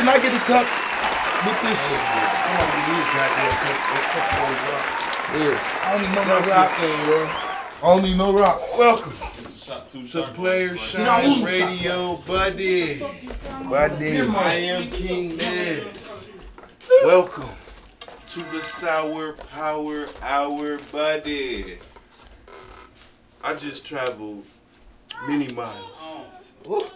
can I get a cup with this? Somebody give me a goddamn cup of rocks. Yeah. I don't need no That's rocks. insane, I don't need no rock. Welcome Shot two to Player Shine No. Radio, buddy. Buddy. I am King Nez. Welcome to the Sour Power Hour, buddy. I just traveled many miles.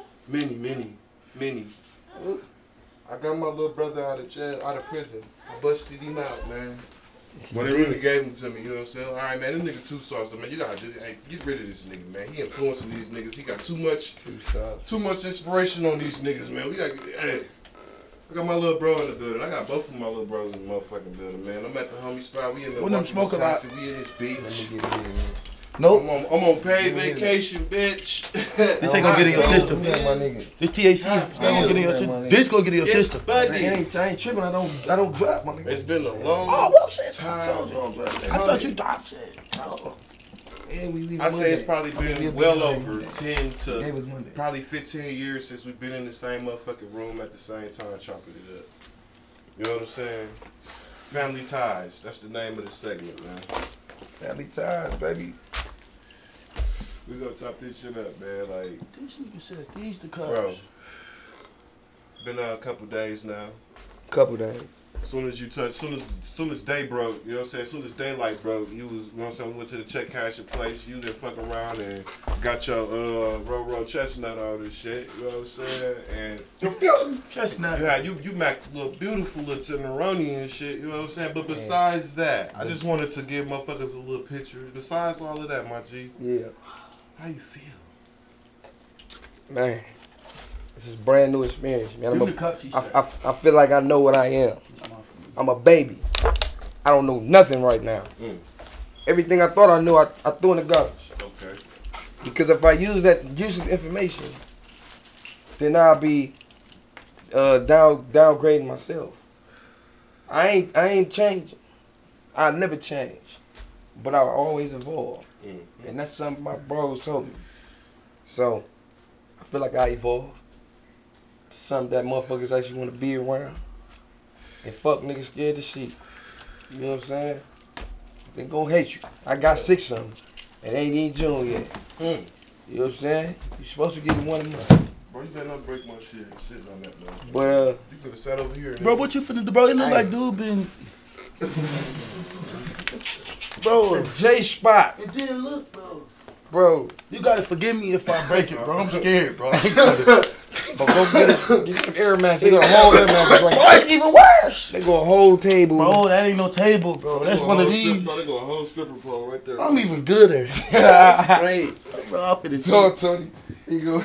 Many. I got my little brother out of jail, out of prison. I busted him out, man. Well, they really gave him to me, you know what I'm saying? All right, man, this nigga too sauce, man. You gotta get rid of this nigga, man. He influencing these niggas. He got too much inspiration on these niggas, man. We gotta hey. I got my little bro in the building. I got both of my little bros in the motherfucking building, man. I'm at the homie spot. We in the When them smoke a lot. We in this beach. Nope. I'm on paid vacation, bitch. This ain't gonna get in your system. My nigga. This THC is not gonna get in your system. This gonna get in your Yes, system. buddy. I ain't tripping. I don't drop, my nigga. It's been a long Oh, well, shit. I told you I'm dropping. I thought you dropped shit. Oh. And we leave I say it's Monday. probably been We'll well be over Monday. 10 to Gave us Monday. probably 15 years since we've been in the same motherfucking room at the same time chopping it up. You know what I'm saying? Family Ties. That's the name of the segment, man. Family ties, baby. We gonna top this shit up, man. Like, These niggas said these the cups. bro, been out a couple days now. Couple days. Soon as day broke, you know what I'm saying? As soon as daylight broke, you was, you know what I'm saying? We went to the check cashing place. You there fucking around and got your roll chestnut on this shit. You know what I'm saying? And Chestnut. yeah, you macked little beautiful little tenderoni and shit. You know what I'm saying? But besides that, I just wanted to give motherfuckers a little picture. Besides all of that, my G, Yeah. how you feel? Man. This is brand new experience, man. Give me the cups, he said. I feel like I know what I am. I'm a baby. I don't know nothing right now. Everything I thought I knew, I threw in the garbage. Okay. Because if I use that useless information, then I'll be downgrading myself. I ain't changing. I never change, but I always evolve, and that's something my bros told me. So I feel like I evolved to something that motherfuckers actually want to be around, and fuck niggas scared to see. You know what I'm saying? They gonna hate you. I got 6 of them, and they ain't even June yet. You know what I'm saying? You supposed to get one a month. Bro, you better not break my shit sitting on that, man. But You could have sat over here. And Bro, what you finna do, bro? It look like dude been. Bro, J Spot, it didn't look, bro. You gotta forgive me if I break it, bro. I'm scared, bro. But go get some Air Max. They got a whole Air Max right Bro, it's even worse. They go a whole table. Bro, that ain't no table, bro. That's one of these. They go a whole stripper pole right there. I'm even gooder. Great. Bro, I'm finna Talk, Tony. You go.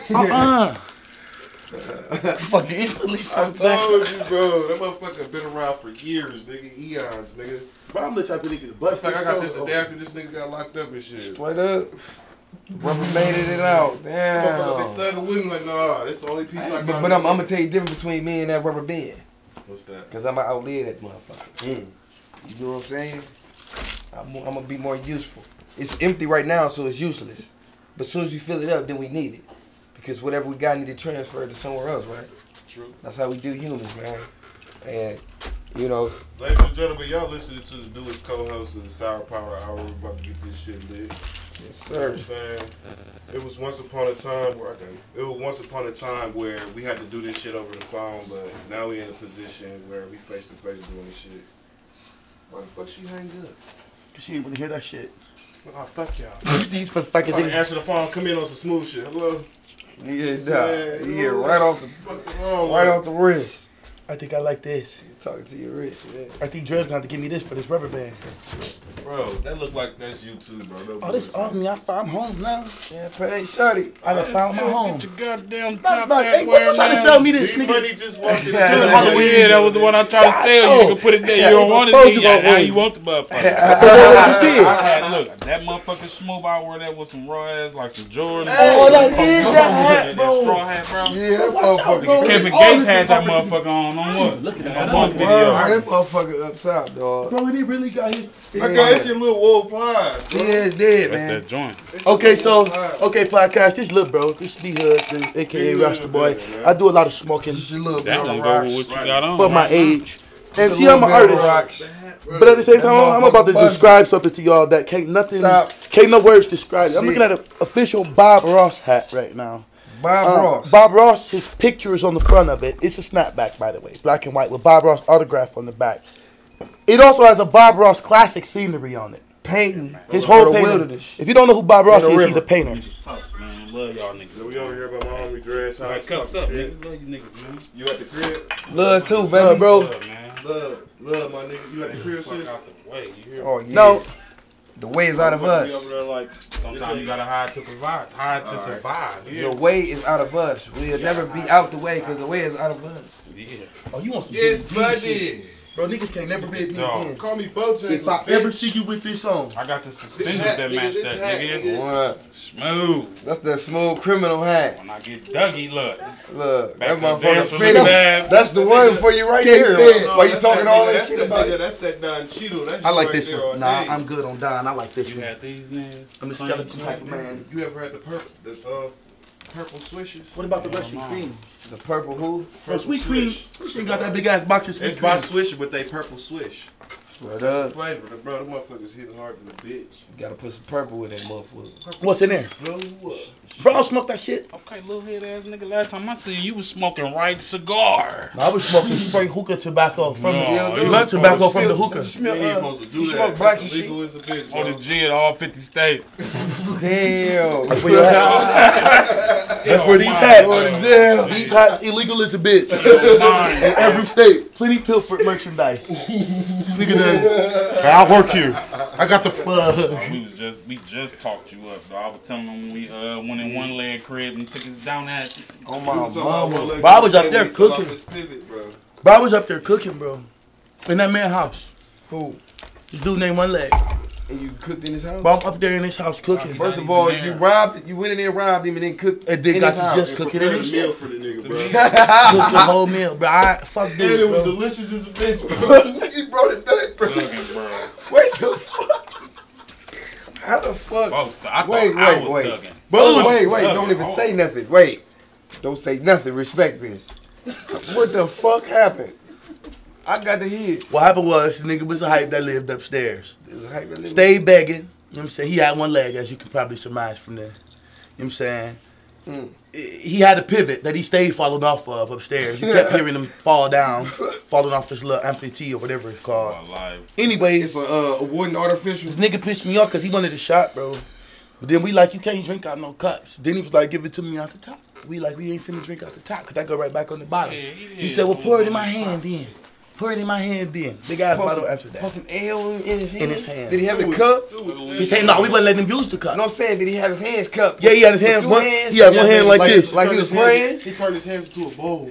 Fucking instantly I something. told you, bro. That motherfucker been around for years, nigga. Eons, nigga. Bro, I'm the type of nigga to Matter bust of fact, I got this the day after this nigga got locked up and shit. Straight up. Rubber banded it out. Motherfucker Damn. been thugging with me like, nah, that's the only piece I got. But I'm gonna tell you the difference between me and that rubber band. What's that? Cause I'm gonna outlive that motherfucker. You know what I'm saying? I'm gonna be more useful. It's empty right now, so it's useless. But as soon as we fill it up, then we need it. Because whatever we got need to transfer to somewhere else, right? True. That's how we do humans, man. And, you know, Ladies and gentlemen, y'all listening to the newest co-host of the Sour Power Hour. We're about to get this shit lit. yes, You know what sir. I'm saying? It was once upon a time where we had to do this shit over the phone, but now we in a position where we face to face doing this shit. Why the fuck she hang up? Cause she ain't wanna hear that shit. Oh, fuck y'all. These motherfuckers, Trying to answer the phone, come in on some smooth shit. Hello? yeah, right off the wrist. I think I like this. You're talking to your wrist, yeah. I think Dre's gonna have to give me this for this rubber band. Bro, that look like that's you too, bro. No Oh, this bullshit. on me. I'm home now. Champagne shorty. I done found my home. Get your goddamn Hey, top what back you wearing trying to now. sell me this, Big nigga? Money just walked in the Yeah, door. Halloween. Yeah, that was the one I tried to sell you. You can put it there. You don't want it told there. you Yeah, about now one. you want the motherfucker. I had, look, that motherfucker smooth out where that was some raw ass, like some Jordan. Oh, that is that hat, That bro. straw hat, bro. Yeah, that motherfucker. bro. Kevin All Gates this had that motherfucker- motherfucker on what? Look at And that. that motherfucker video. That motherfucker up top, dog. Bro, he really got his. Okay, that's your little wolf plies. He is dead, That's man. that joint. Okay, so podcast. This little bro, this B Hood, aka Rasta Boy. I do a lot of smoking This your little That bro don't go with rocks. what you got on. for my age. And This see, your I'm an little bro artist. rocks. But at the same time, I'm about to motherfucker describe something to y'all that can't no words describe it. I'm Shit. looking at an official Bob Ross hat right now. Bob Ross. Bob Ross, his picture is on the front of it. It's a snapback, by the way, black and white, with Bob Ross autograph on the back. It also has a Bob Ross classic scenery on it. Painting. His For whole the painting. wilderness. If you don't know who Bob Ross In the is, he's a river. painter. Just talk, man. Love y'all niggas. We over here about my homie Dreads. All right, cups up, nigga. Love you niggas, man. You at the crib? Love too, baby. Bro. Love, man. Love, my nigga. You at the crib, Fuck shit? out the way. You hear? Oh, yeah. No, The way is out of Be over us. there like, Sometimes you gotta hide to provide, hide to survive. Yeah. The way is out of us. We'll never be out the way because the way is out of us. Yeah. oh, you want some yes, Jay-Z shit. buddy. Bro, niggas can't never be Dog. again. Call me Bojangles, If I ever see you with this on, I got the This suspenders hat, that nigga, match this that, hat, nigga. nigga. What? Smooth. That's that smooth criminal hat. When I get Dougie, look. Look, Back that to the dance motherfucker with fitted. the bag. That's the one for you right Yeah, there. yeah. Why you talking all that that's shit that about nigga, it? That's that Don Cheeto. That's I like right this there one. all Nah, day. I'm good on Don. I like this You one. had these niggas. I'm the Plain skeleton black. type man. You ever had the purple swishes? What about the Hell Russian no. cream? The purple who? Bro, sweet cream. Swish. This ain't got that big ass box of sweet It's by cream. Swisher, but they purple swish. What That's the up? flavor. Bro, the motherfuckers hit hard than a bitch. You gotta put some purple in that motherfucker. What's in there? Bro, what? Bro, I'll smoke that shit. Okay, little head ass nigga. Last time I seen you was smoking right cigar. No, I was smoking straight hookah tobacco from No, the you blunt was tobacco supposed from the You hookah. smell, You ain't supposed to do you that. smoke black That's and illegal as a bitch, On bro. the G at all 50 states. Damn. That's where you're at. That's where these hats. Going to jail. These hats illegal as a bitch. Mine. In every state. Plenty Pilford merchandise. This nigga done. Hey, I work here. I got the plug. We just talked you up, though. I was telling them when we went in one leg crib and took us down that. On You my was talking about mama. one leg Bro, I was up when there he fell off cooking. his pivot, bro. Bro, I was up there cooking, bro. In that man's house. Who? This dude named One Leg. And you cooked in his house? Bro, I'm up there in his house cooking. First of all, you robbed. You went in there and robbed him and then cooked. And then in got his to house. just cook it in Prepared his a meal shit. for the nigga, bro. Cook the whole meal, bro. Fuck And this, it was bro. delicious as a bitch, bro. He brought it back, bro. Thugging, bro. Wait the fuck. How the fuck? Folks, I thought Wait, I wait, was wait. thugging. Bro, Wait, Thugging. don't even say nothing. Wait. Don't say nothing. Respect this. What the fuck happened? I got to hear. What happened was, this nigga was a hype that lived upstairs. It was a hype that Stayed begging. You know what I'm saying? He had one leg, as you can probably surmise from there. You know what I'm saying? He had a pivot that he stayed falling off of upstairs. You kept hearing him fall down, falling off his little amputee or whatever it's called. Alive. Anyways, It's a wooden artificial. this nigga pissed me off because he wanted a shot, bro. But then we like, you can't drink out no cups. Then he was like, give it to me out the top. We like, we ain't finna drink out the top because that go right back on the bottom. Yeah, He said, well, pour it in my hand then. Pour it in my hand then. Big ass bottle after Put that. some ale in his hand. In his hand. Did he have a cup? He said, no, we wasn't letting him use the cup. No, I'm saying, did he have his hands cupped? Yeah, he had his With hands. two One, hands? he had one hand like Like- this. Like he was praying? He turned his hands into a bowl.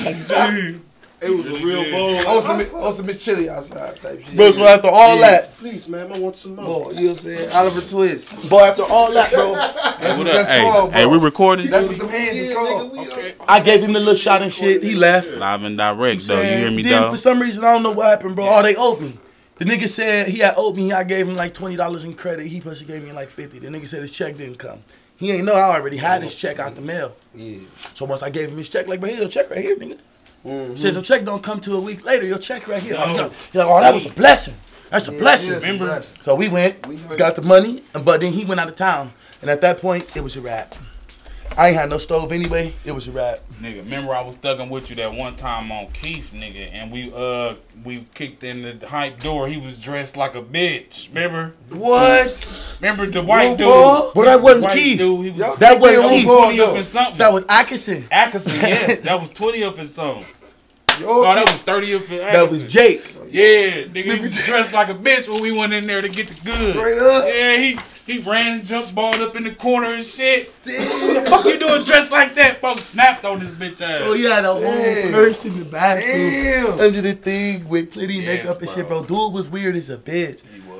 It was a real bowl. On some Miss Chili outside type shit. Bro, so after all that, Please, man, I want some more. Boy, you know what I'm saying? Oliver Twist. boy, after all that, bro, That's what What that's up? called, Hey, bro. we recording? That's what them hands is Yeah, called. nigga, we I gave him the little shot and shit. He left. Live and direct, though. You hear me, Then though? for some reason, I don't know what happened, bro. Oh, they owed me. The nigga said he had owed me. I gave him like $20 in credit. He supposed to gave me like $50. The nigga said his check didn't come. He ain't know I already had his check out the mail. Yeah. So once I gave him his check, like, but here's your check right here, nigga. Said your check don't come till a week later. Your check right here. He's like, oh, that was a blessing. That's a blessing. Yeah, that's a Remember? blessing. So we went, got the money, but then he went out of town. And at that point, it was a wrap. I ain't had no stove anyway. It was a wrap. Nigga, remember I was thugging with you that one time on Keith, nigga, and we kicked in the hype door. He was dressed like a bitch. Remember? What? Remember the white dude? Ball? But that wasn't White Keith. dude, he was Y'all That think wasn't they Keith. on ball, 20 up though? in something. That was Atkinson. Atkinson, yes. That was 20 up in something. Yo, No, that was 30 up in Atkinson. That was Jake. Yeah, nigga, he was dressed like a bitch when we went in there to get the goods. Straight up? Yeah, he ran and jumped balled up in the corner and shit. What the fuck you doing dressed like that? Folks snapped on this bitch ass. Oh, yeah, the whole Damn. purse in the bathroom. Damn. Under the thing with plenty Yeah, makeup and shit, bro. Dude was weird as a bitch. He was.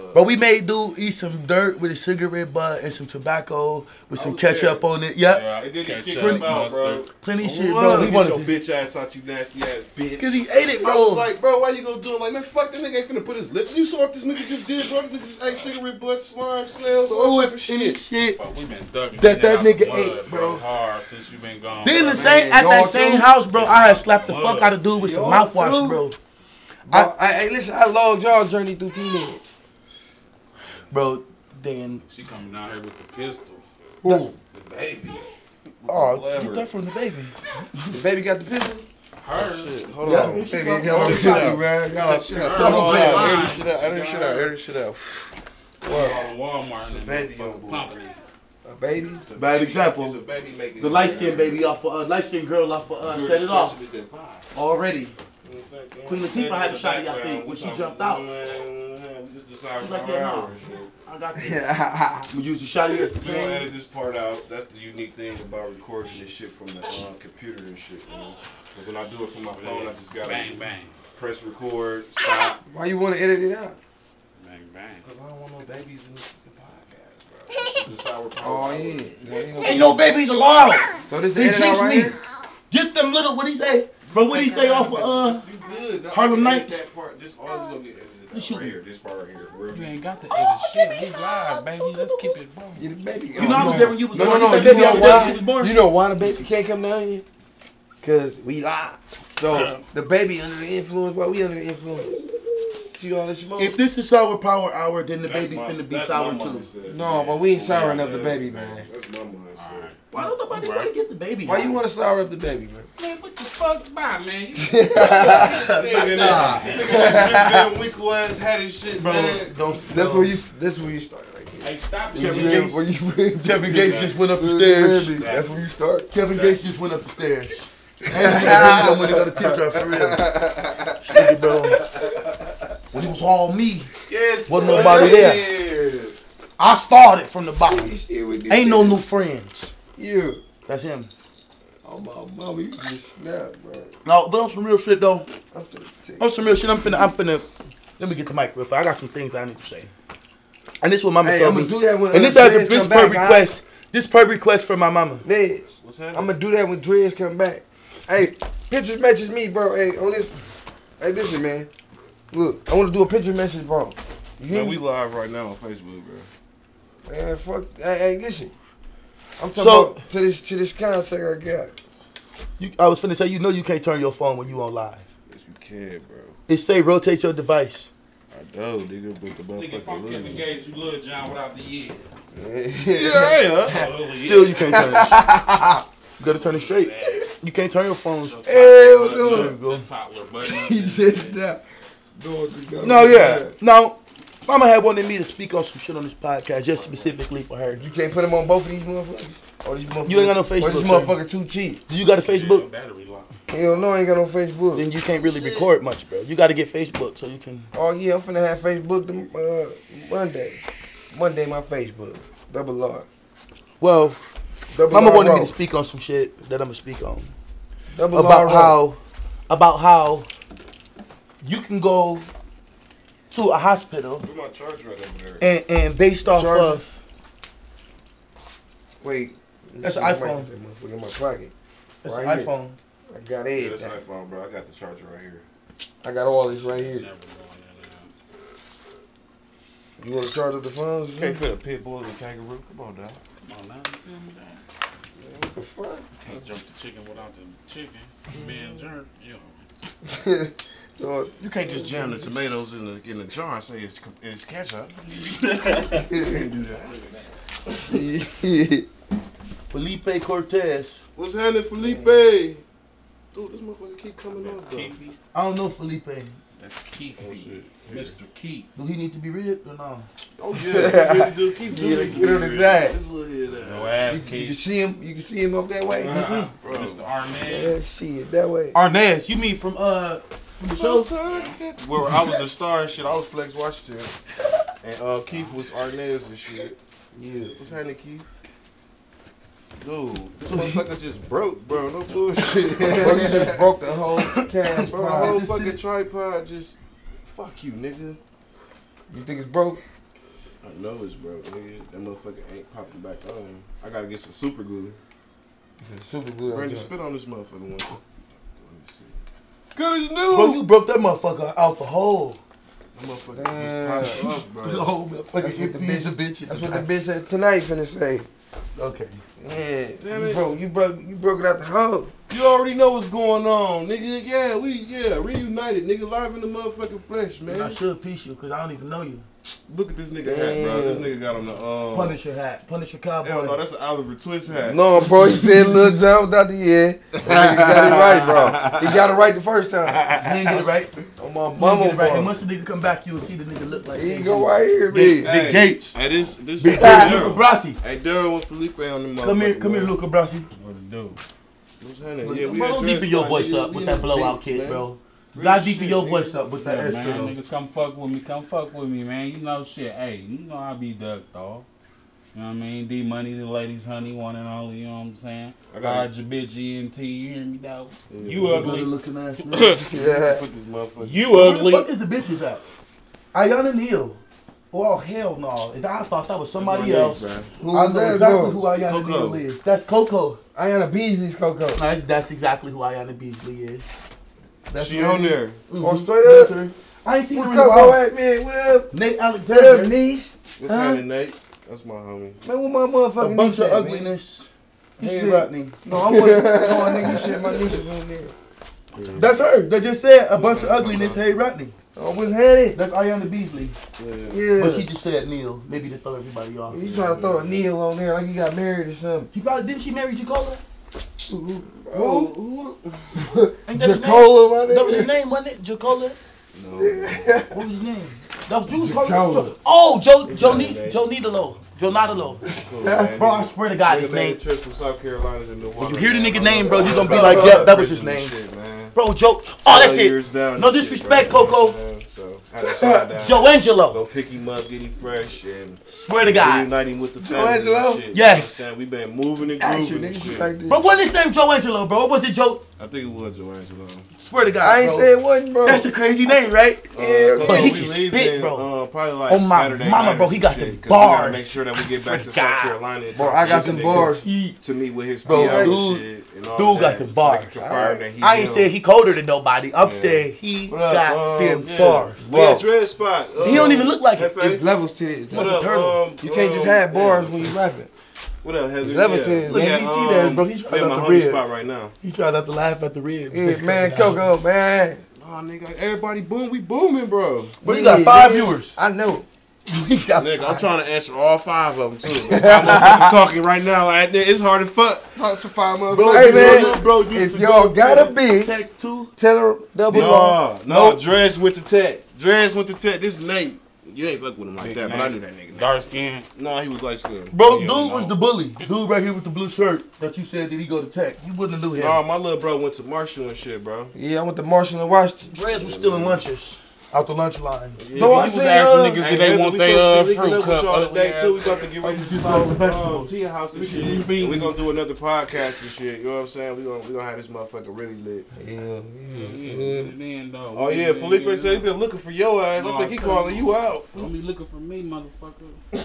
Bro, we made dude eat some dirt with a cigarette butt and some tobacco with some ketchup on it. Yep. Yeah, And then he ketchup, kicked him out, bro. mustard. Plenty of shit, Get bro. He wanted your to. bitch ass out, you nasty ass bitch. Because he ate it, I was bro. like, bro, why you gonna do it? Like, man, fuck that nigga ain't finna put his lips. You saw what this nigga just did, bro. This nigga just ate cigarette butt, slime, snails, all Oh, type of it's shit. shit. Bro, we been ducking That out nigga the mud, ate, bro. Hard since you been gone. Then bro. the same at y'all that same too? house, bro. I had slapped the Mud. fuck out of dude with some Y'all mouthwash, too? bro. Hey, listen, I logged y'all journey through teenage. Bro, then. She coming out here with the pistol. Who? The baby. Oh, get that from the baby. The baby got the pistol? Hers. Hold Yeah. on. Baby Shit got the out. pistol, man. Y'all Shit Her out. little Hold on. baby. Air this shit out. Air this shit out. Air this shit out. Walmart and baby them on board. pumping. a baby. It's a Bad baby- example. it's a baby making The light skinned baby off for light skinned girl off for set it off Is at 5. already. Queen Latifah had a shot of y'all thing when she jumped out. We just decided She's like, for yeah, our no. hours, shit. I got this. I'm gonna use the shot of yours. We don't edit this part out. That's the unique thing about recording this shit from the computer and shit, man. Because when I do it from my phone, I just gotta Bang, bang. press record, stop. Why you want to edit it out? Bang, bang. Because I don't want no babies in this podcast, bro. This is sour Oh power. yeah. Ain't no babies allowed. So this the They edit out jinxed right me. here? Get them little. What he say? Bro, what he say off of You good. Harlem I can edit Nights? That part, this all is gonna get edited out should- right here. This part right here. Real You deep. ain't got to edit shit. We live, baby. Let's keep it going. You the baby. You know I was there when you was No, born. no, You no. said You baby, I know was there when she was born. why? You know why the baby can't come down here? Cause we live. So the baby under the influence. Why we under the influence? See all this smoke? If this is sour power hour, then the That's baby my- finna be that's sour my too. mindset. No, but we ain't souring up the baby, man. That's my mindset. Why don't nobody want to get the baby? Why you want to sour up the baby, man? Man, what the fuck, bye, man? You Nigga, Winkle ass had his shit, Bro, man. don't. That's where you. That's where you start. Right there. Hey, stop it. Kevin man. Gates. Where you- Kevin Gates just went up the stairs. That's where you start. Kevin Gates just went up the stairs. And nigga really got a tip drop for real. Nigga, bro. When it was all me, Yes, Wasn't nobody there. I started from the bottom. Ain't no new friends. You. That's him. Oh my mama, you just snap, bro. No, but on some real shit though. I'm finna take. On some real shit, I'm finna. Let me get the mic real fast. I got some things that I need to say. And this is what Mama Hey, told I'm me. gonna do that when And this has a Dreads this come per back, request. This per request from my mama. Ned, What's I'm happening? gonna do that when Dreads come back. Hey, pictures matches me, bro. Hey, on this. Hey, listen, man. Look, I want to do a picture message, bro. You hear Man, me? we live right now on Facebook, bro. Man, fuck. Hey, listen. I'm talking So- about to this contact I got. I was finna say, you know you can't turn your phone when you on live. Yes, you can, bro. It say rotate your device. I know, nigga, but the Nigga, if I'm motherfucker Kevin live. Gates, you Lil John without the year. Yeah, Oh, Still, you can't turn it. You gotta turn it straight. You can't turn your phones. Hell There no. you go. The toddler button. He just that. No, yeah. No, Mama had wanted me to speak on some shit on this podcast, just specifically for her. You can't put them on both of these motherfuckers. Or these motherfuckers. You ain't got no Facebook, Or this sir. motherfucker too cheap. Do you got a Facebook? Battery low. Hell no, I ain't got no Facebook. Then you can't really record much, bro. You gotta get Facebook so you can. Oh yeah, I'm finna have Facebook Monday. Monday my Facebook. Double R. Well, Double Mama R wanted me roll. to speak on some shit that I'm gonna speak on. Double About R roll. how you can go to a hospital Where's my charger right over there? and based off Charger? of Wait. That's an That iPhone. motherfucker in my pocket. that's Right an here. iPhone. I got Yeah, it. that's iPhone, bro. I got the charger right here. I got all this right here. Never going in You want to charge up the phones? or Can't something? fit a pit bull and a kangaroo. Come on, dog. there. Come on now, you feel me, dog? What the fuck? Can't jump the chicken without the chicken. Being jerk, you know. So, You can't just jam the tomatoes in the jar and say it's ketchup. You can't do that. Felipe Cortez. What's happening, Felipe? Dude, this motherfucker keep coming That's on, though. Keefy. I don't know Felipe. That's Keefy. Oh, shit. Mr. Keef. Do he need to be ribbed or no? Oh, yeah. Really do. Keep Get doing it on his ass. This little head No ass. ass you can Keef. see him. You can see him up that way. Bro. Mr. Yeah, Arnaz. shit, that way. Arnaz, you mean from the show? Where I was the star and shit, I was Flex Washington. And Keith was Arnaz and shit. Yeah. What's happening, Keith? Dude, this motherfucker just broke, bro. No bullshit. Bro, you just broke the whole cash Bro, the whole prize. fucking tripod just... Fuck you, nigga. You think it's broke? I know it's broke, nigga. That motherfucker ain't popping back on. I gotta get some super glue. Super good. Brandon, spit on this motherfucker one time. Good as new. Bro, you broke that motherfucker out the hole. That motherfucker Damn. just popped off, bro. The whole motherfucker That's what the empty as a bitch. That's what the bitch said tonight finna say. Okay. Yeah, Damn it. you broke it out the hole. You already know what's going on, nigga. Yeah, reunited, nigga. Live in the motherfucking flesh, man. And I should piece you because I don't even know you. Look at this nigga hat, bro. This nigga got on the Punisher hat. Punisher cowboy. Hell no, that's an Oliver Twist hat. No, bro, he said Lil Jon without the yeah. That nigga got it right, bro. He got it right the first time. He didn't get it right. On my He didn't mama, get it right. And bro. once the nigga come back, you will see the nigga look like He him. go right here, Big, bitch. big Gates. Hey, this Big Luka Luca Brasi. Hey, Daryl and Felipe on the motherfucker. Come here, Luca Brasi. What to do? What's happening? Look, Yeah, we bro, had don't deepen your Dress voice Spot, up nigga. with We that in the blowout bitch, kid, man. bro. Real God deepen shit, your nigga. voice up with that Yeah, S man, girl. niggas come fuck with me, man. You know shit. Hey, you know I be ducked off. You know what I mean? D Money, the ladies, honey, one and only. You know what I'm saying? I got Ride your bitch ENT. You hear me, dog? Yeah. You Good ugly. looking ass man. Yeah. Put this motherfucker. You Where the ugly. fuck is the bitches at? Ayana Neal. Oh hell no! I thought that was somebody else. Who I was know that, exactly bro? who Ayana Coco. Neal is. That's Coco. Ayana Beasley's Coco. That's exactly who Ayana Beasley is. That's She her. on there. Mhm. Oh, straight That's up? her. I ain't seen Where's her in a Coco while. at, man? What up? Nate What up, Alexander. niece? What's Huh? happening, Nate? That's my homie. Man, what my motherfucking A bunch niece of at, man? ugliness. You Hey said- Rodney. No, I'm with no, nigga shit. My niece is on there. That's her. They just said a bunch of ugliness. Hey Rodney. Oh, what's headed? That's Ayana Beasley. Yeah. Yeah. But she just said Neil. Maybe to throw everybody off. You trying to throw a Neil on there like you got married or something? She probably didn't she marry Jacola? Who? Ain't that his name? Jacola, my That was his nigga. name, wasn't it? Jacola? No. What was his name? That was Juice. Jacola. Oh, Joe name. Nidalo. Joe Nidalo. Cool, man. Bro, I swear to God, Nigga his made name. a trip from South Carolina to Milwaukee. When you hear the man. nigga I name, bro, don't you know gonna be about like, yep, that was prison his and name. shit, man. Bro, Joe. Oh, that's 12 it. years down No and shit, disrespect, bro. Coco. Man, so, had to slide down. Joe Angelo. Go pick him up, get him fresh, and Swear to God. reunite him with the Joe family. and Angelo? shit. Yes. You know what I'm saying? We been moving and Action, grooving and nigga. shit. Like this. Bro, what's his name? Joe Angelo, bro. What was it, Joe? I think it was Joe Angelo. Swear to God. I ain't bro. say it wasn't, bro. That's a crazy name, right? Yeah, But so he we can leaving, spit, bro. Probably like Oh, my Saturday mama, night bro, or he some got shit, them 'cause we gotta bars. make sure that we get back to God. South Carolina. and Bro, talk I to got this them nigga bars. to meet with his Bro, PO and dude- shit and all dude got that. them So bars. I can confirm that he I ain't him. said he colder than nobody. I'm Yeah. saying he What up, got them yeah. bars. We at Bro. Dread Spot. He don't even look like it. Hefe. It's levels to this. What Like a up, turtle. You can't just have bars when you rapping. What up, Heather? It's level to this. Look at Yeah, ET there, bro. He's we right at out my the homie rib. spot right now. He tried not to laugh at the ribs. Yeah, man, Coco, man. Nah, nigga, everybody boom, we booming, bro. But you got 5 man. viewers. I know. He got Nigga, I'm 5. trying to answer all 5 of them too. I'm talking right now. Like, it's hard to talk to 5 motherfuckers. Hey, man, bro, if y'all got a bitch, Tech 2. tell her double R. No, Drez went to Tech. Drez went to Tech. This is Nate. You ain't fuck with him like that, but I knew that nigga. Dark skin. No, he was light skinned. Bro, Yeah, dude no. was the bully. Dude right here with the blue shirt that you said did he go to Tech. You wouldn't have knew him. Nah, my little bro went to Marshall and shit, bro. Yeah, I went to Marshall and Washington. Dreads was stealing lunches out the lunch line. Yeah, No, I He was see, asking niggas Hey, did they Heather, want we their supposed to be linking fruit up with cup. y'all today too. We got to get ready to start some vegetables. Tia House and shit. some And we beans. gonna do another podcast and shit. You know what I'm saying? We gonna have this motherfucker really lit. Oh yeah, Felipe said he been looking for your ass. I think he calling you out. Don't be looking for me, motherfucker.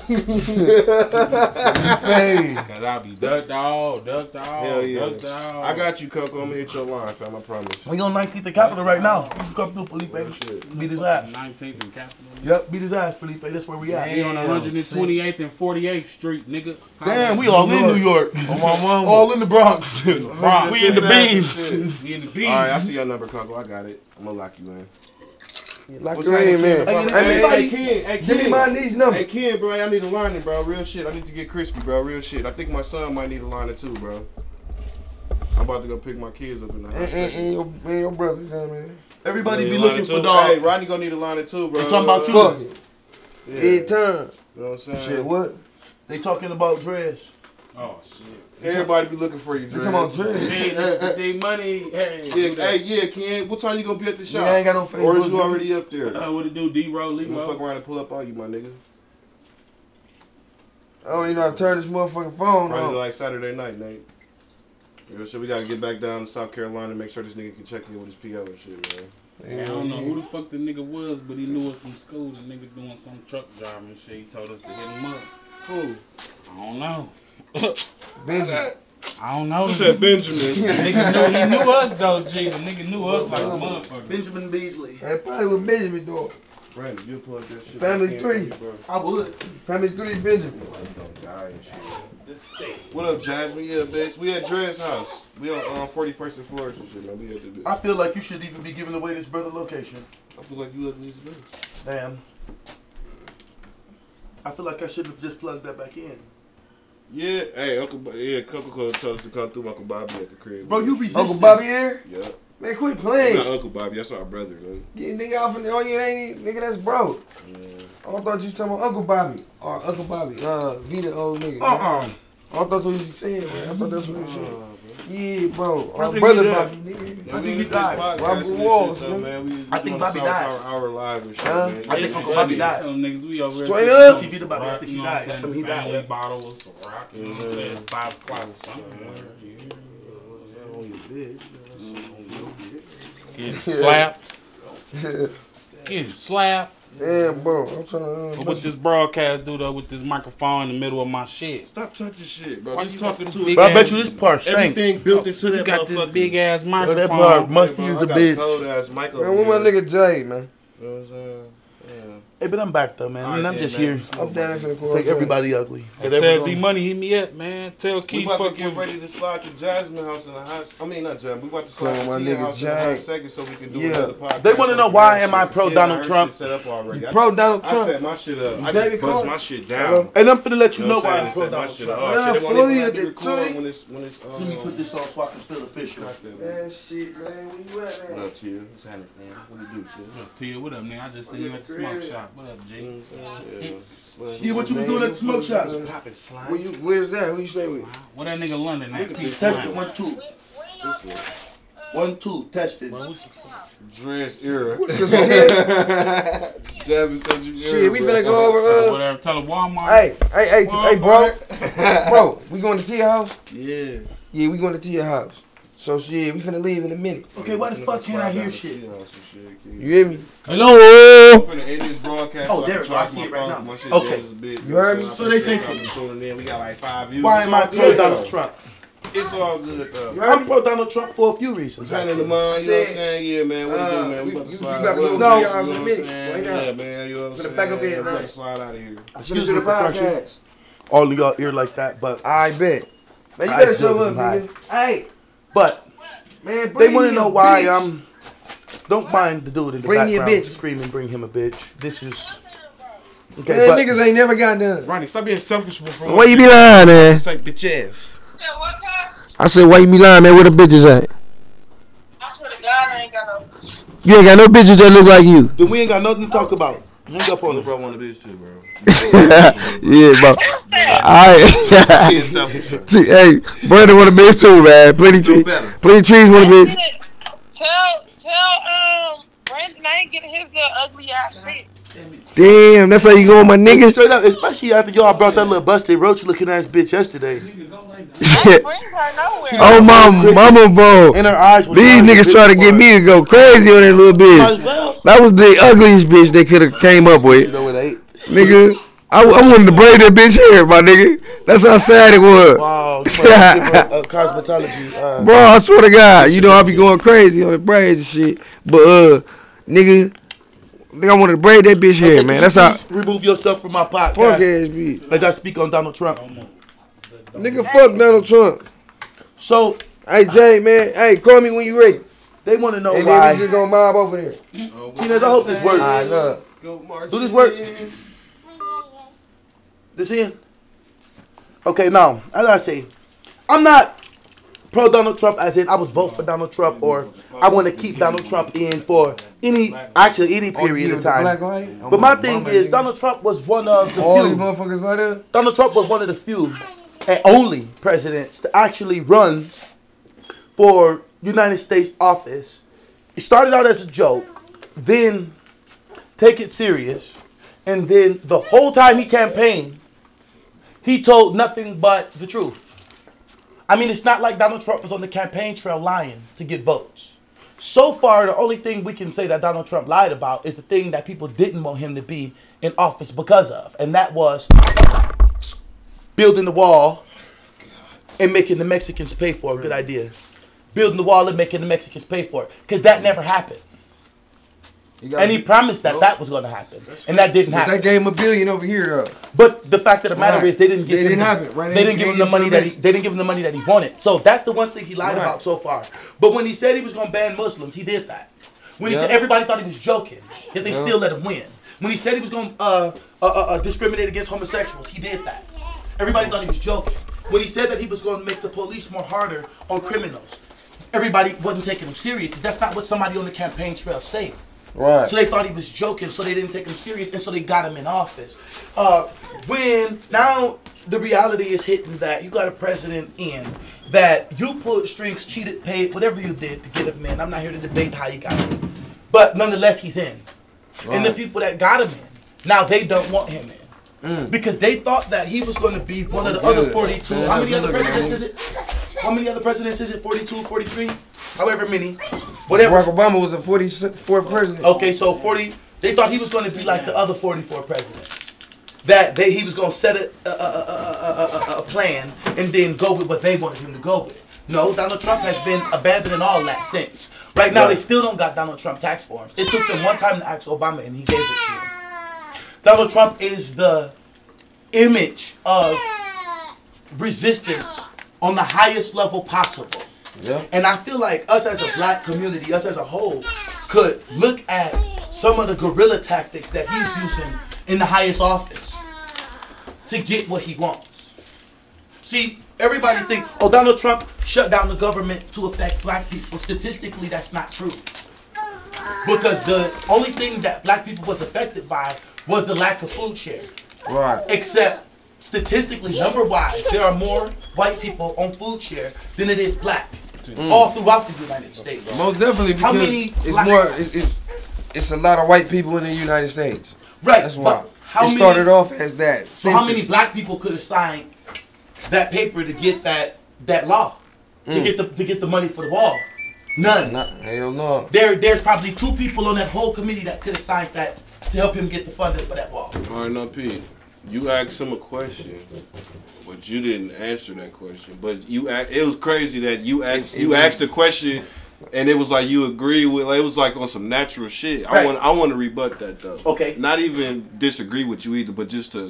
Hey. Cause I be ducked out. Hell yeah. Ducked out. I got you, Coco. I'm gonna hit your line, fam. I promise. We on 19th and Capitol right now. You can come through, Felipe. Oh, shit. Beat his ass. 19th and Capitol. Yep, beat his ass, Felipe. That's where we at. He on 128th and 48th Street, nigga. Damn, we all in New York. On my mama. All in the Bronx. Bronx. We in the beams. We in the beans. All right, I see your number, Coco. I got it. I'm gonna lock you in. Like What's your happening, in, man. Ken? Hey, Ken, Give me my niece number. Hey, Ken, bro, I need a liner, bro. Real shit. I need to get crispy, bro. Real shit. I think my son might need a liner too, bro. I'm about to go pick my kids up in the house. And your brothers, yeah, man. Everybody Need be a liner looking too. for dog. Hey, Rodney gonna need a liner too, bro. It's something about you. Fuck it. Yeah. Every time. You know what I'm saying? Shit, what? They talking about dress. Oh shit. Everybody be looking for you, You Dre. come on, Dress. Hey, they money. Hey. Yeah, Ken. What time you gonna be at the shop? Nigga, I ain't got no Facebook. Or is you nigga. already up there? What it do? D-Roll, I'm gonna fuck Lebo. around and pull up on you, my nigga. I don't even know how to turn this motherfucking phone Probably on. like Saturday night, Nate. You know, so we gotta get back down to South Carolina and make sure this nigga can check in with his PO and shit, man. I don't know who the fuck the nigga was, but he knew us from school. The nigga doing some truck driving and shit. He told us to hit him up. Who? I don't know. Benjamin. I don't know. Who said Benjamin? The nigga he knew us though, G. The nigga knew us like a motherfucker. Benjamin Beasley. That probably what Benjamin doing. Brandon, you plug that shit. Family tree. I would. Family 3 Benjamin. What up, Jasmine? Yeah, bitch. We at Dre's house. We on 41st and Florida and shit, man. We at the bitch. I feel like you should even be giving away this brother location. I feel like you up these bitch. Damn. I feel like I should have just plugged that back in. Yeah, hey, Coca-Cola told us to come through Uncle Bobby at the crib. Bro, you resisted. Uncle Bobby there? Yeah. Man, quit It's playing. not Uncle Bobby, that's our brother, man. Get nigga off in there. Oh, yeah, ain't nigga, that's bro. Yeah. I thought you was talking about Uncle Bobby. Or Uncle Bobby. Vita old nigga. Uh-uh. I thought that's what you saying, man. I thought that's what you said. Yeah, bro. I Our think brother he Bobby, did. nigga. Yeah, I we think he did died. podcast Robert and shit, Walls, though, man. We I think doing Bobby the died. Hour live and shit, Huh? man. I think Yeah, Uncle Bobby died. Tell them niggas we over Straight there. up. He beat about that. I think he You know what I'm died. saying? He died. Family bottles, rock, you know what I'm saying? 5 o'clock something. On your bed. Getting slapped. Getting slapped. Yeah, bro. I'm trying to. But what this broadcast do though with this microphone in the middle of my shit? Stop touching shit, bro. Why Just you talking got to this it. big But I bet you this part stank. Everything built into You that got this motherfucker. big ass Oh, that microphone. part musty Bro, as I a got bitch. cold ass mic over Man, where my here. nigga Jay, man? You know what I'm saying? Hey, but I'm back though, man. All right, And I'm then, just man. here. I'm down there for the It's quarter. like everybody ugly. Tell D Money hit me up, man. Tell We Keith about to fuck get with ready me. to slide to Jasmine house in the hot. I mean, not Jasmine. We about to slide Come on, to my Tia nigga house in a hot Jack. second so we can do Yeah. another podcast. They wanna know why am I pro Donald Trump? Set up already. Pro Donald I Trump. set my shit up. I David just bust Carter. my shit down. And I'm finna let you You know know what why I'm I'm saying? pro Set my Donald shit Trump. up. Well, Oh, shit, they won't fully even let me with the record tootie. when it's Let me put this on so I can feel official. Man, shit, man. Where you at, What man? up, Tia? What's happening, fam? What do you do, shit? Tia, what up, nigga? I just seen you at the smoke shop. What up, G? Yeah. Yeah, what you was doing at the smoke shop? Popping slime. Where's that? Who you stay with? What that nigga London at? Peace Test sign. it, 1, 2. This one. 1, 2, test it. Bro, what the fuck? Dress era. Sister Tia? Jasmine said you Shit, we finna go over. Whatever. Tell her Walmart. Hey, bro, we going to Tia house? Yeah. Yeah, we going to Tia house. So shit, we finna leave in a minute. Okay, why the fuck can't I hear shit? You hear me? Hello? Oh, there it go. I see it right now. Okay. Okay. You heard me? So they say we got like 5 views. Why am I pro Donald Trump? It's all good though. You heard I'm me? pro Donald Trump for a few reasons. Turn in the actually. mind, you know what I'm saying? Yeah, man. What you do, man? We about to you slide. about to go What to up, the you house know in a what minute, I'm saying? right now. Yeah, man. You know what I'm Finna saying? pack up here We about to tonight. slide out of here. Excuse To me the for country. podcast. All of y'all ear like that, but I bet. Man, you I better still show up, wasn't nigga. Hey, but man, they bring want me to a know why bitch. I'm. Don't mind the dude in the Bring me a background bitch. screaming, "Bring him a bitch." This is okay. Man, But niggas ain't never got done. Ronnie, stop being selfish for Why you be lying, man? It's like bitch ass. I said, why you be lying, man? Where the bitches at? I swear to God, I ain't got no. You ain't got no bitches that look like you. then we ain't got nothing to talk about. Hang up on Little it. bro want a bitch too, bro. Yeah, bro. Alright. Being selfish. bro. Hey, Brandon want a bitch too, man. Plenty Do trees. better. Plenty trees want a bitch. Tell Brandon I ain't getting his little ugly ass shit. Damn, that's how you go, my nigga. Straight up, especially after y'all brought that little busted roach looking ass bitch yesterday. I ain't bring her nowhere. Oh my mama, bro. And her eyes was These shining, niggas bitch, try to get boy. me to go crazy on that little Might bitch. as well. That was the ugliest bitch they could have came up You with. know it ain't. Nigga, I wanted to braid that bitch hair, my nigga. That's how sad it was. Wow, you might give her a cosmetology. Bro, I swear to God, you know I be going crazy on the braids and shit. But nigga, I think I wanted to braid that bitch hair, Okay, man. can That's you how please remove yourself from my punk podcast ass bitch. as I speak on Donald Trump. Nigga, fuck Donald Trump. So Hey Jay, man. Hey, call me when you ready. they want to know And then we why. just gonna mob over there. Teenage, I hope this works. I know. Do this work? This in? Okay, now, as I say, I'm not pro Donald Trump as in I would vote for Donald Trump or I want to keep Donald Trump in for any period of time. But my thing is, Donald Trump was one of the all these few. motherfuckers like that. Donald Trump was one of the few and only presidents to actually run for United States office. It started out as a joke, then take it serious, and then the whole time he campaigned, he told nothing but the truth. I mean, it's not like Donald Trump was on the campaign trail lying to get votes. So far, the only thing we can say that Donald Trump lied about is the thing that people didn't want him to be in office because of. And that was building the wall and making the Mexicans pay for it. Good idea. Building the wall and making the Mexicans pay for it. Because that never happened. And he promised that was going to happen. And that didn't happen. That gave him $1 billion over here, though. But the fact of the matter is they didn't give him the money that he wanted. So that's the one thing he lied about so far. But when he said he was going to ban Muslims, he did that. When he said everybody thought he was joking, yet they still let him win. When he said he was going to discriminate against homosexuals, he did that. Everybody thought he was joking. When he said that he was going to make the police more harder on criminals, everybody wasn't taking him serious because that's not what somebody on the campaign trail said. Right. So they thought he was joking, so they didn't take him serious, and so they got him in office. When now the reality is hitting that you got a president in that you pulled strings, cheated, paid, whatever you did to get him in. I'm not here to debate how you got him, but nonetheless he's in. Right. And the people that got him in, now they don't want him in because they thought that he was going to be one of the other 42. How many other presidents is it? How many other presidents is it? 42, 43? However many, whatever. Barack Obama was the 44th president. Okay, so 40. They thought he was going to be like the other 44 presidents. That he was going to set a plan and then go with what they wanted him to go with. No, Donald Trump has been abandoning all that since. Right now, they still don't got Donald Trump tax forms. It took them one time to ask Obama, and he gave it to him. Donald Trump is the image of resistance on the highest level possible. Yeah. And I feel like us as a black community, us as a whole, could look at some of the guerrilla tactics that he's using in the highest office to get what he wants. See, everybody think, oh, Donald Trump shut down the government to affect black people. Statistically, that's not true. Because the only thing that black people was affected by was the lack of food share. Right. Except statistically, number-wise, there are more white people on food share than it is black. All throughout the United States. Most definitely, because how many it's a lot of white people in the United States. Right. That's why. It started off as that. So how many black people could have signed that paper to get that law? To get the money for the wall? None. Hell no. There's probably 2 people on that whole committee that could have signed that to help him get the funding for that wall. All right, now, Pete, you asked him a question, but you didn't answer that question. But it was crazy that you asked the question, and it was like you agree with. Like, it was like on some natural shit. Right. I want to rebut that though. Okay. Not even disagree with you either, but just to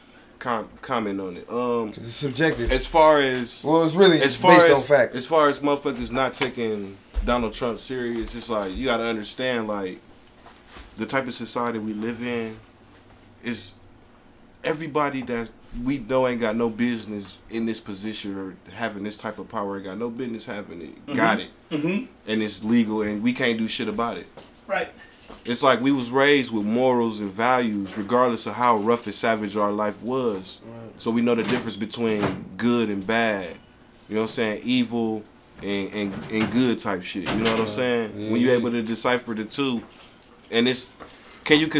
comment on it. 'Cause it's subjective. As far as it's really based on fact. As far as motherfuckers not taking Donald Trump serious, it's like you got to understand, like, the type of society we live in is everybody that we know ain't got no business in this position or having this type of power, ain't got no business having it, got it, and it's legal, and we can't do shit about it. Right. It's like we was raised with morals and values, regardless of how rough and savage our life was. Right. So we know the difference between good and bad. You know what I'm saying? Evil and good type shit. You know what I'm saying? Mm-hmm. When you're able to decipher the two, and can you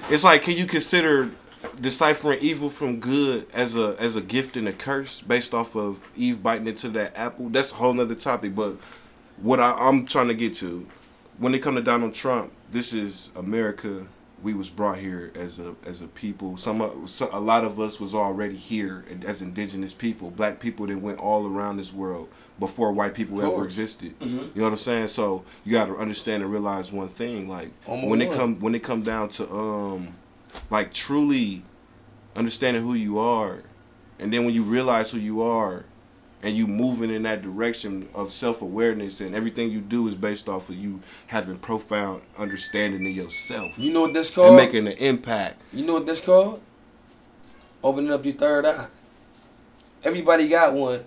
consider deciphering evil from good as a gift and a curse based off of Eve biting into that apple? That's a whole nother topic. But what I'm trying to get to, when it comes to Donald Trump, this is America. We was brought here as a people. A lot of us was already here as indigenous people. Black people that went all around this world before white people ever existed. Mm-hmm. You know what I'm saying? So you got to understand and realize one thing. Like when it come down to like truly understanding who you are, and then when you realize who you are, and you moving in that direction of self-awareness, and everything you do is based off of you having profound understanding of yourself. You know what that's called? And making an impact. You know what that's called? Opening up your third eye. Everybody got one,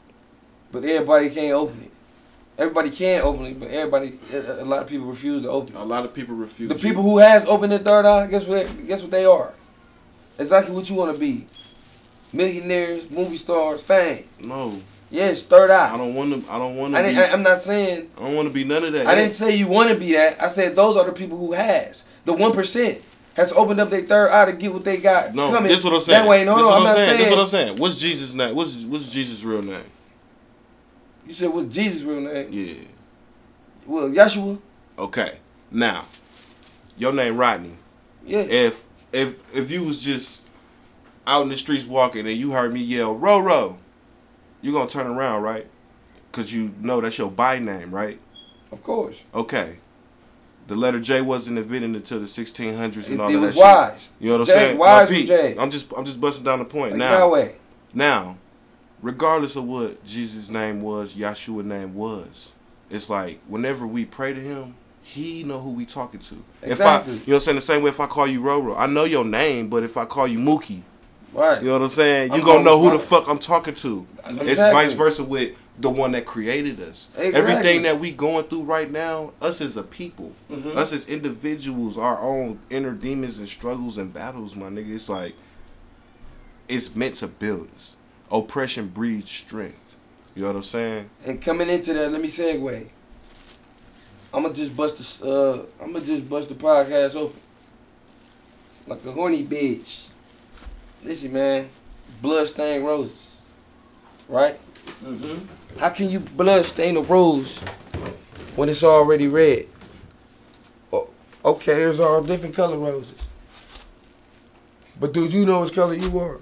but everybody can't open it. Everybody can open it, but a lot of people refuse to open it. A lot of people refuse. The people who has opened their third eye, guess what they are? Exactly what you want to be. Millionaires, movie stars, fame. No. Yes, third eye. I don't want to. I'm not saying. I don't want to be none of that. I didn't say you want to be that. I said those are the people who has. The 1% has opened up their third eye to get what they got. No, coming. This is what I'm saying. That way, no, I'm not saying. This is what I'm saying. What's Jesus' name? What's Jesus' real name? You said what's Jesus' real name? Yeah. Well, Yeshua. Okay. Now, your name Rodney. Yeah. If you was just out in the streets walking and you heard me yell, Roro, you gonna turn around, right? Because you know that's your by name, right? Of course. Okay. The letter J wasn't invented until the 1600s and all It of was that shit. wise. You know what I'm J, saying? wise Now, with J. I'm just busting down the point. Like Yahweh. Now, regardless of what Jesus' name was, Yahshua's name was, it's like whenever we pray to him, he know who we talking to. Exactly. You know what I'm saying? The same way if I call you Roro, I know your name, but if I call you Mookie, Right. you know what I'm saying? You I'm gonna know who gonna- the fuck I'm talking to. Exactly. It's vice versa with the one that created us. Exactly. Everything that we going through right now, us as a people, Mhm. us as individuals, our own inner demons and struggles and battles, my nigga. It's like, it's meant to build us. Oppression breeds strength. You know what I'm saying? And coming into that, let me segue. I'ma just bust the podcast open. Like a horny bitch. Listen, man. Bloodstained roses. Right? Mm-hmm. How can you bloodstain a rose when it's already red? Oh, okay, there's all different color roses. But dude, you know what color you are.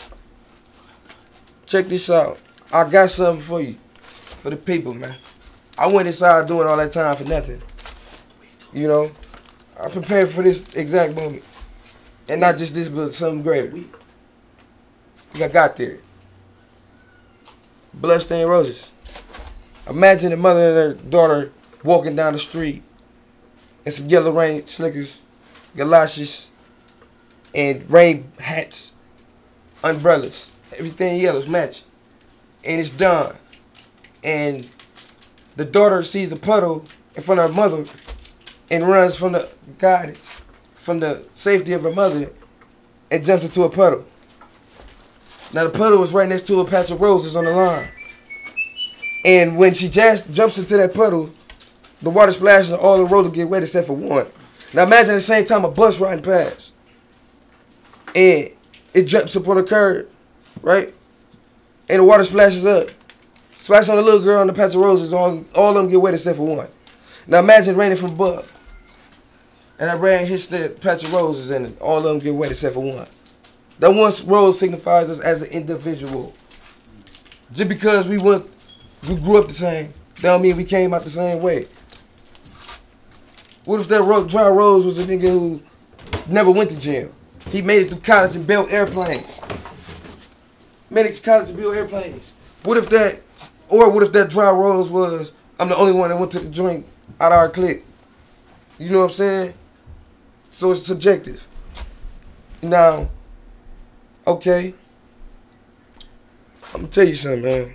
Check this out. I got something for you. For the people, man. I went inside doing all that time for nothing. You know? I prepared for this exact moment. And not just this, but something greater. I got there. Bloodstained roses. Imagine a mother and her daughter walking down the street in some yellow rain slickers, galoshes, and rain hats, umbrellas. Everything yellow's matching. And it's done. And the daughter sees a puddle in front of her mother and runs from the guidance, from the safety of her mother, and jumps into a puddle. Now the puddle was right next to a patch of roses on the line. And when she just jumps into that puddle, the water splashes and all the roses get wet except for one. Now imagine at the same time a bus riding past. And it jumps up on the curb, right? And the water splashes up. Splash on the little girl on the patch of roses, all of them get wet except for one. Now imagine raining from above. And that rain hits the patch of roses and all of them get wet except for one. That one rose signifies us as an individual. Just because we grew up the same, that don't mean we came out the same way. What if that dry rose was a nigga who never went to jail? He made it through college and built airplanes. Made it to college and built airplanes. What if that dry rose was, I'm the only one that went to the joint out of our clique? You know what I'm saying? So it's subjective. Now, okay. I'm gonna tell you something, man.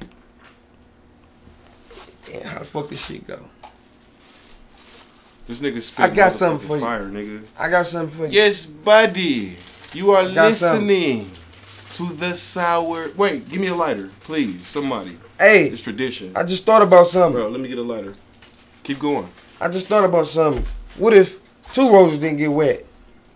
Damn, how the fuck this shit go? This nigga spit I got something for you. fire, nigga. I got something for you. Yes, buddy. You are got listening to the sour. Wait, give me a lighter, please. Somebody. Hey, It's tradition. I just thought about something. Bro, let me get a lighter. Keep going. I just thought about something. What if two roses didn't get wet?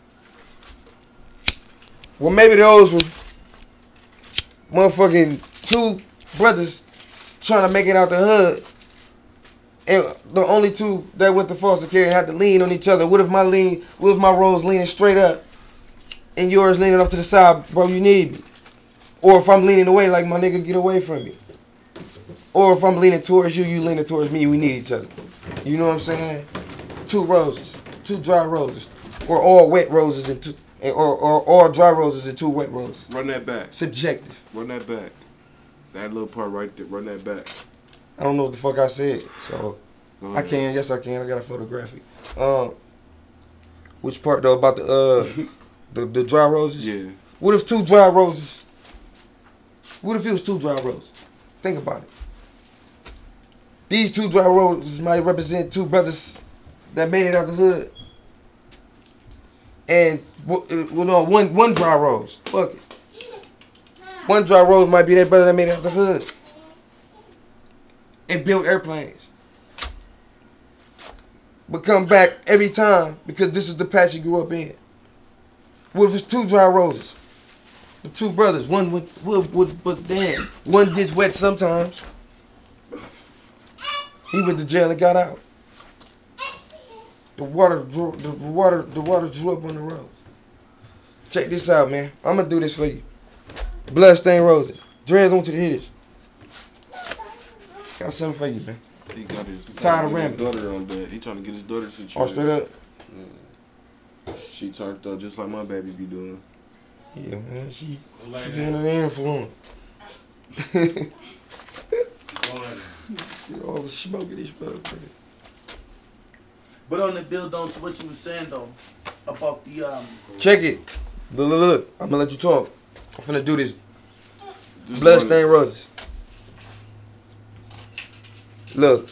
Well, maybe those were motherfucking two brothers trying to make it out the hood. And the only two that went to foster care had to lean on each other. What if my rose leaning straight up and yours leaning off to the side, bro, you need me? Or if I'm leaning away, like my nigga, get away from me. Or if I'm leaning towards you, you leaning towards me, we need each other. You know what I'm saying? Two roses, two dry roses. Or all wet roses and two, or all dry roses and two wet roses. Run that back. Subjective. Run that back. That little part right there. Run that back. I don't know what the fuck I said, so Go I ahead. can. Yes, I can. I got a photographic. Which part though about the dry roses? Yeah. What if two dry roses? What if it was two dry roses? Think about it. These two dry roses might represent two brothers that made it out the hood. And well, no, one dry rose. Fuck it. One dry rose might be that brother that made it out the hood and built airplanes. But come back every time because this is the patch you grew up in. What if it's two dry roses? The two brothers, one but damn, one gets wet sometimes. He went to jail and got out. The water drew up on the rose. Check this out, man. I'm gonna do this for you. Bloodstained roses. Dreads, I want you to hear this. Got something for you, man. He got his Tired of rambling. daughter on that. He trying to get his daughter to Oh, church. straight up. She turned up just like my baby be doing. Yeah, man. She be under the influence. All the smoke in this motherfucker. But on the build on to what you were saying though about the Check it. Look. I'm gonna let you talk. I'm finna do this. Just Bloodstained roses. Look.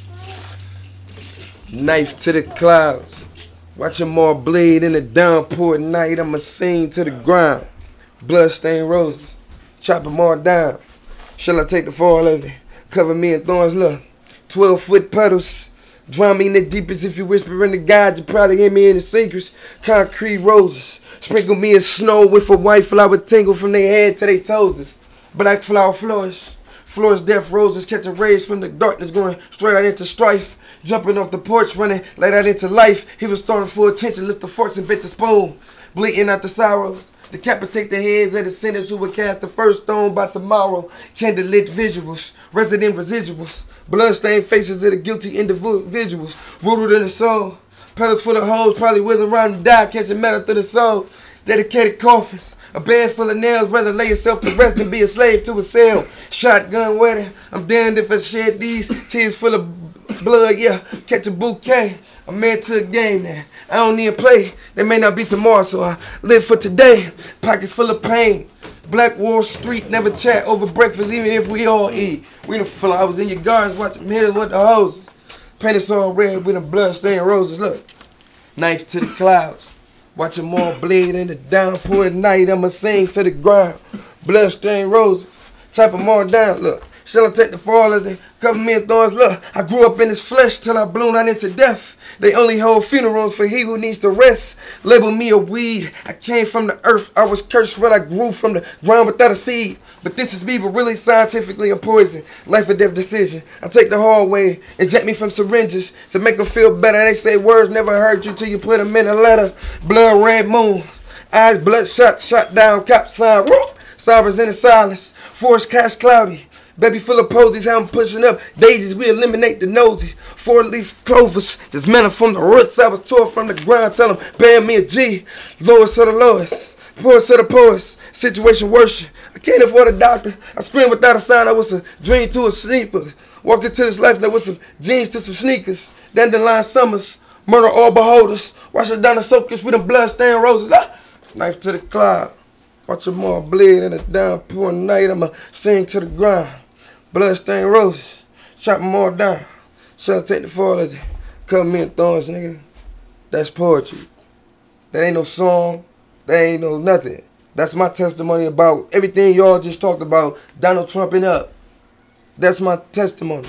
Knife to the clouds. Watch them all bleed in the downpour at night. I'ma sing to the ground. Bloodstained roses. Chop them all down. Shall I take the fall as they cover me in thorns? Look. 12-foot puddles. Drown me in the deepest. If you whisper in the God, you probably hear me in the secrets. Concrete roses. Sprinkle me in snow with a white flower tingle from their head to their toes. Black flower flourish. Floors death roses catching rays from the darkness going straight out into strife. Jumping off the porch, running late out into life. He was starting for attention, lift the forks and bit the spoon. Bleeding out the sorrows. Decapitate the heads of the sinners who would cast the first stone by tomorrow. Candlelit visuals, resident residuals. Bloodstained faces of the guilty individuals. Rooted in the soul. Petals full of holes, probably wither around and die, catching metal through the soul. Dedicated coffins. A bed full of nails, rather lay yourself to rest than be a slave to a cell. Shotgun wedding, I'm damned if I shed these tears full of blood, yeah. Catch a bouquet, I'm married to the game now. I don't need to play, they may not be tomorrow, so I live for today. Pockets full of pain. Black Wall Street, never chat over breakfast, even if we all eat. We the flowers in your gardens, watch them hitters with the hoses. Paint us all red with them bloodstained roses, look. Knife to the clouds. Watch them all bleed in the downpour at night. I'ma sing to the ground. Bloodstained roses. Chop them all down. Look. Shall I take the fall as they cover me in thorns? Look. I grew up in this flesh till I bloom out into death. They only hold funerals for he who needs to rest. Label me a weed. I came from the earth. I was cursed when I grew from the ground without a seed. But this is me, but really scientifically a poison. Life or death decision. I take the hard way. Inject me from syringes to make them feel better. They say words never hurt you till you put them in a letter. Blood red moon. Eyes bloodshot, shot down, cop sign. Sirens in the silence. Forest cash cloudy. Baby full of posies, how I'm pushing up daisies, we eliminate the nosy. 4-leaf clovers, just manna from the roots. I was tore from the ground, tell them, bear me a G. Lowest of the lowest, poorest of the poorest. Situation worship, I can't afford a doctor. I scream without a sign, I was a dream to a sleeper. Walk into this life, there was some jeans to some sneakers. Dandelion summers, murder all beholders. Wash it down the soakers with them bloodstained roses. Knife to the cloud, watch them all bleed in the downpour night. I'ma sing to the ground. Bloodstained roses, chop them all down. Shall I take the fall as they cover me in thorns, nigga? That's poetry. That ain't no song. That ain't no nothing. That's my testimony about everything y'all just talked about. Donald Trump and up. That's my testimony.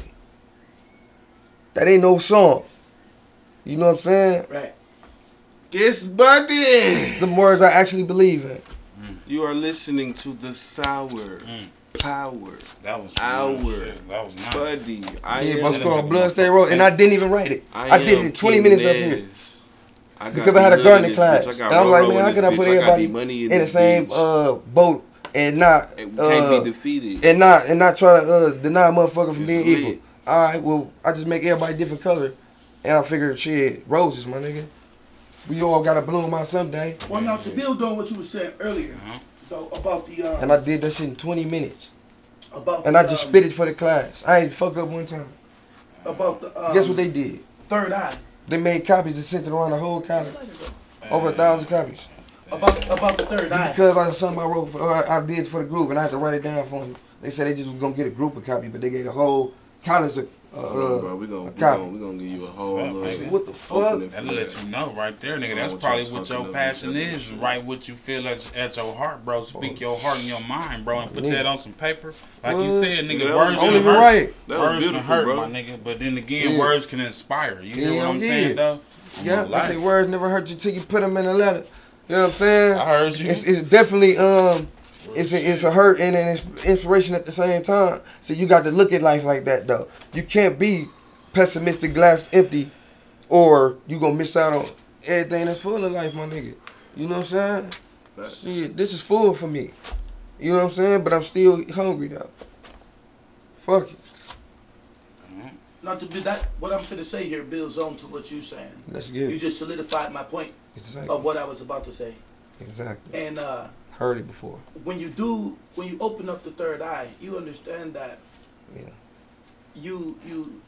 That ain't no song. You know what I'm saying? right. It's Buddy. The words I actually believe in. You are listening to the Sour Power That was Hour. shit. That was nice. Buddy. I Yeah, am. but it's called Bloodstained Rose, and I didn't even write it. I did it 20 minutes up here. Because I had a gardening class. And I'm like, man, how can I put everybody in the same boat and not can't be defeated and not try to deny a motherfucker from being equal? Alright, well, I just make everybody different color, and I figure, shit, roses, my nigga. We all gotta bloom out someday. Well, now to build on what you were saying earlier, so about the And I did that shit in 20 minutes. about And the, I just spit it for the class. I ain't fuck up one time. about the Guess what they did? third eye. They made copies and sent it around the whole college. Over 1,000 copies. About the third eye. Because I something I wrote, I did for the group, and I had to write it down for them. They said they just was gonna get a group of copy, but they gave the whole college bro, we gonna give you a whole What's up, little nigga? what the fuck? opening for That'll let that. you know right there, nigga. That's what probably y'all what your talking passion about, is. shit. Write what you feel at your heart, bro. Speak your heart and your mind, bro, and put Nigga. that on some paper. Like you What? said, nigga, Nigga, that words was- I don't can even hurt. write. That was Words can beautiful, hurt, bro. my nigga. But then again, Yeah. words can inspire. You hear Yeah, what I'm yeah. saying, though? Yeah, My I say life. words never hurt you till you put them in a letter. You know what I'm saying? I heard you. It's definitely it's a hurt and an inspiration at the same time. So you got to look at life like that though. You can't be pessimistic, glass empty, or you gonna miss out on everything that's full in life, my nigga. You know what I'm saying? Facts. Shit, this is full for me. You know what I'm saying? But I'm still hungry though. Fuck it. Not to be that, what I'm finna say here builds on to what you saying. Let's You get it. just solidified my point Exactly. of what I was about to say. Exactly. And Heard it before. when you open up the third eye, you understand that Yeah. you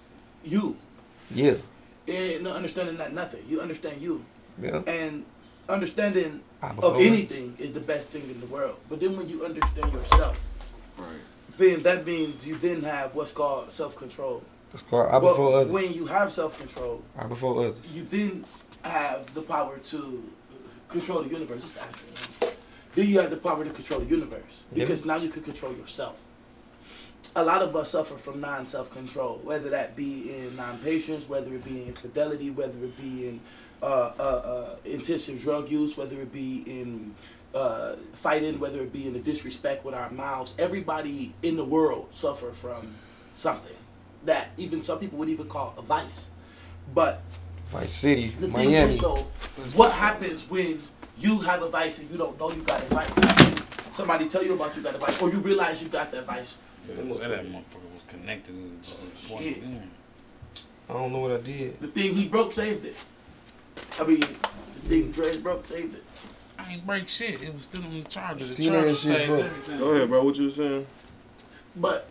Yeah. ain't no understanding that nothing. You understand you. Yeah. And understanding I of before anything is the best thing in the world. But then when you understand yourself, Right. then that means you then have what's called self-control. It's called I before But others. when you have self-control, I before others. you then have the power to control the universe. It's actually, then you have the power to control the universe because now you can control yourself. A lot of us suffer from non-self-control, whether that be in non-patience, whether it be in infidelity, whether it be in intensive drug use, whether it be in fighting, whether it be in the disrespect with our mouths. Everybody in the world suffer from something that even some people would even call a vice. But Vice City, the thing Miami. is, though, what happens when you have a vice and you don't know you got a vice? Somebody tell you about you got a vice, or you realize you got that vice. Yeah, say that motherfucker was connected and just Shit. I don't know what I did. The thing he broke saved it. I mean, the thing Dre broke saved it. I ain't break shit. It was still on the charger. The Still charger ain't shit, saved bro. everything. Go ahead, bro. What you were saying? But,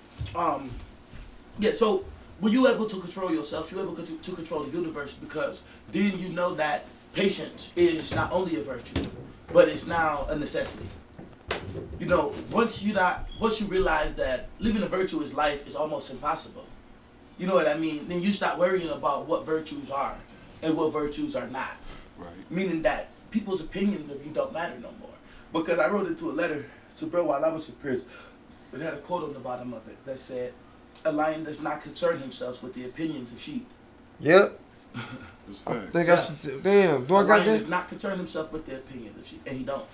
yeah, so when you're able to control yourself, you're able to control the universe because then you know that patience is not only a virtue, but it's now a necessity. You know, once you realize that living a virtuous life is almost impossible, you know what I mean? Then you stop worrying about what virtues are and what virtues are not. Right. Meaning that people's opinions of you don't matter no more. Because I wrote into a letter to bro while I was in prison. It had a quote on the bottom of it that said, "A lion does not concern himself with the opinions of sheep." Yep. It's I fact. think that's damn. Do A I got lion that? does not concern himself with the opinions of sheep, and he don't.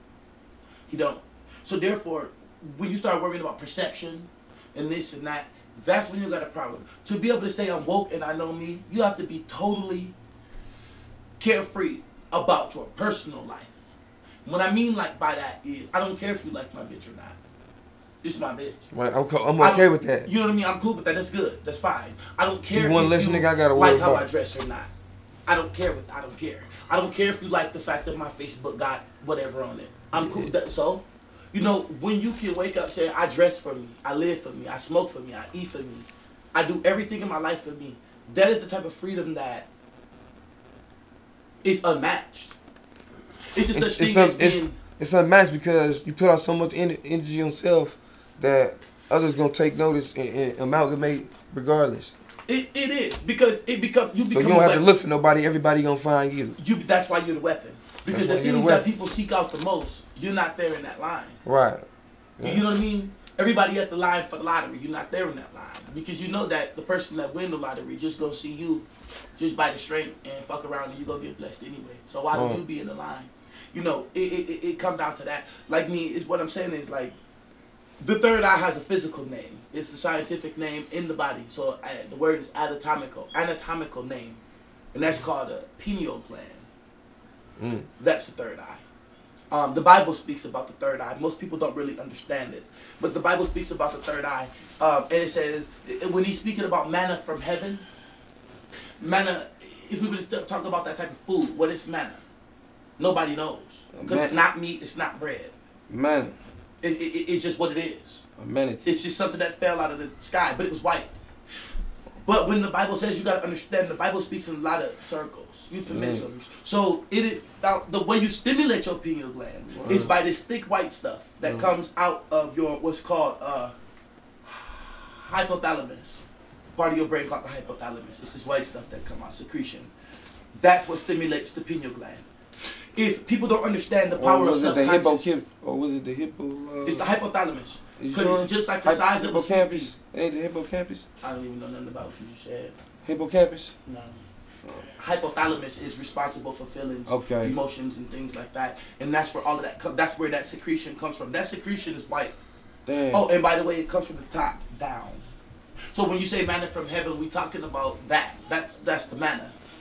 He don't. So therefore, when you start worrying about perception and this and that, that's when you got a problem. To be able to say I'm woke and I know me, you have to be totally carefree about your personal life. What I mean like by that is, I don't care if you like my bitch or not. This is my bitch. Right, I'm I okay don't- with that. You know what I mean? I'm cool with that. That's good. That's fine. I don't care You one if less you nigga I gotta worry like how about. I dress or not. I don't care. I don't care. I don't care if you like the fact that my Facebook got whatever on it. I'm cool with that. So, you know, when you can wake up saying, I dress for me, I live for me, I smoke for me, I eat for me, I do everything in my life for me, that is the type of freedom that is unmatched. It's just such thing as being... It's unmatched because you put out so much energy on self that others gonna take notice and amalgamate regardless. It is because you become. So you a don't have to weapon. look for nobody. Everybody gonna find you. That's why you're the weapon. Because That's the why you're the things that weapon. people seek out the most, you're not there in that line. Right. You know what I mean? Everybody at the line for the lottery, you're not there in that line. Because you know that the person that win the lottery just gonna see you just by the string and fuck around and you gonna get blessed anyway. So why would you be in the line? You know, it come down to that. Like me, is what I'm saying is like, the third eye has a physical name. It's a scientific name in the body. So the word is anatomical name. And that's called a pineal gland. That's the third eye. The Bible speaks about the third eye. Most people don't really understand it. But the Bible speaks about the third eye. And it says, when he's speaking about manna from heaven, manna, if we were to talk about that type of food, what is manna? Nobody knows. Because it's not meat, it's not bread. Man, It's just what it is. amenity. It's just something that fell out of the sky, but it was white. But when the Bible says, you got to understand, the Bible speaks in a lot of circles, euphemisms. So now, the way you stimulate your pineal gland is by this thick white stuff that comes out of your what's called hypothalamus. Part of your brain called the hypothalamus. It's this white stuff that comes out, secretion. That's what stimulates the pineal gland. If people don't understand the power of was it the subconscious, or was it the hippo? it's the hypothalamus. You Because sure? it's just like the size of a sweet pea. hippocampus. Ain't the hippocampus? I don't even know nothing about what you just said. Hippocampus. No. Hypothalamus is responsible for feelings, Okay. emotions, and things like that. And that's where all of that that's where that secretion comes from. That secretion is white. Damn. Oh, and by the way, it comes from the top down. So when you say manna from heaven, we talking about that. That's the manna.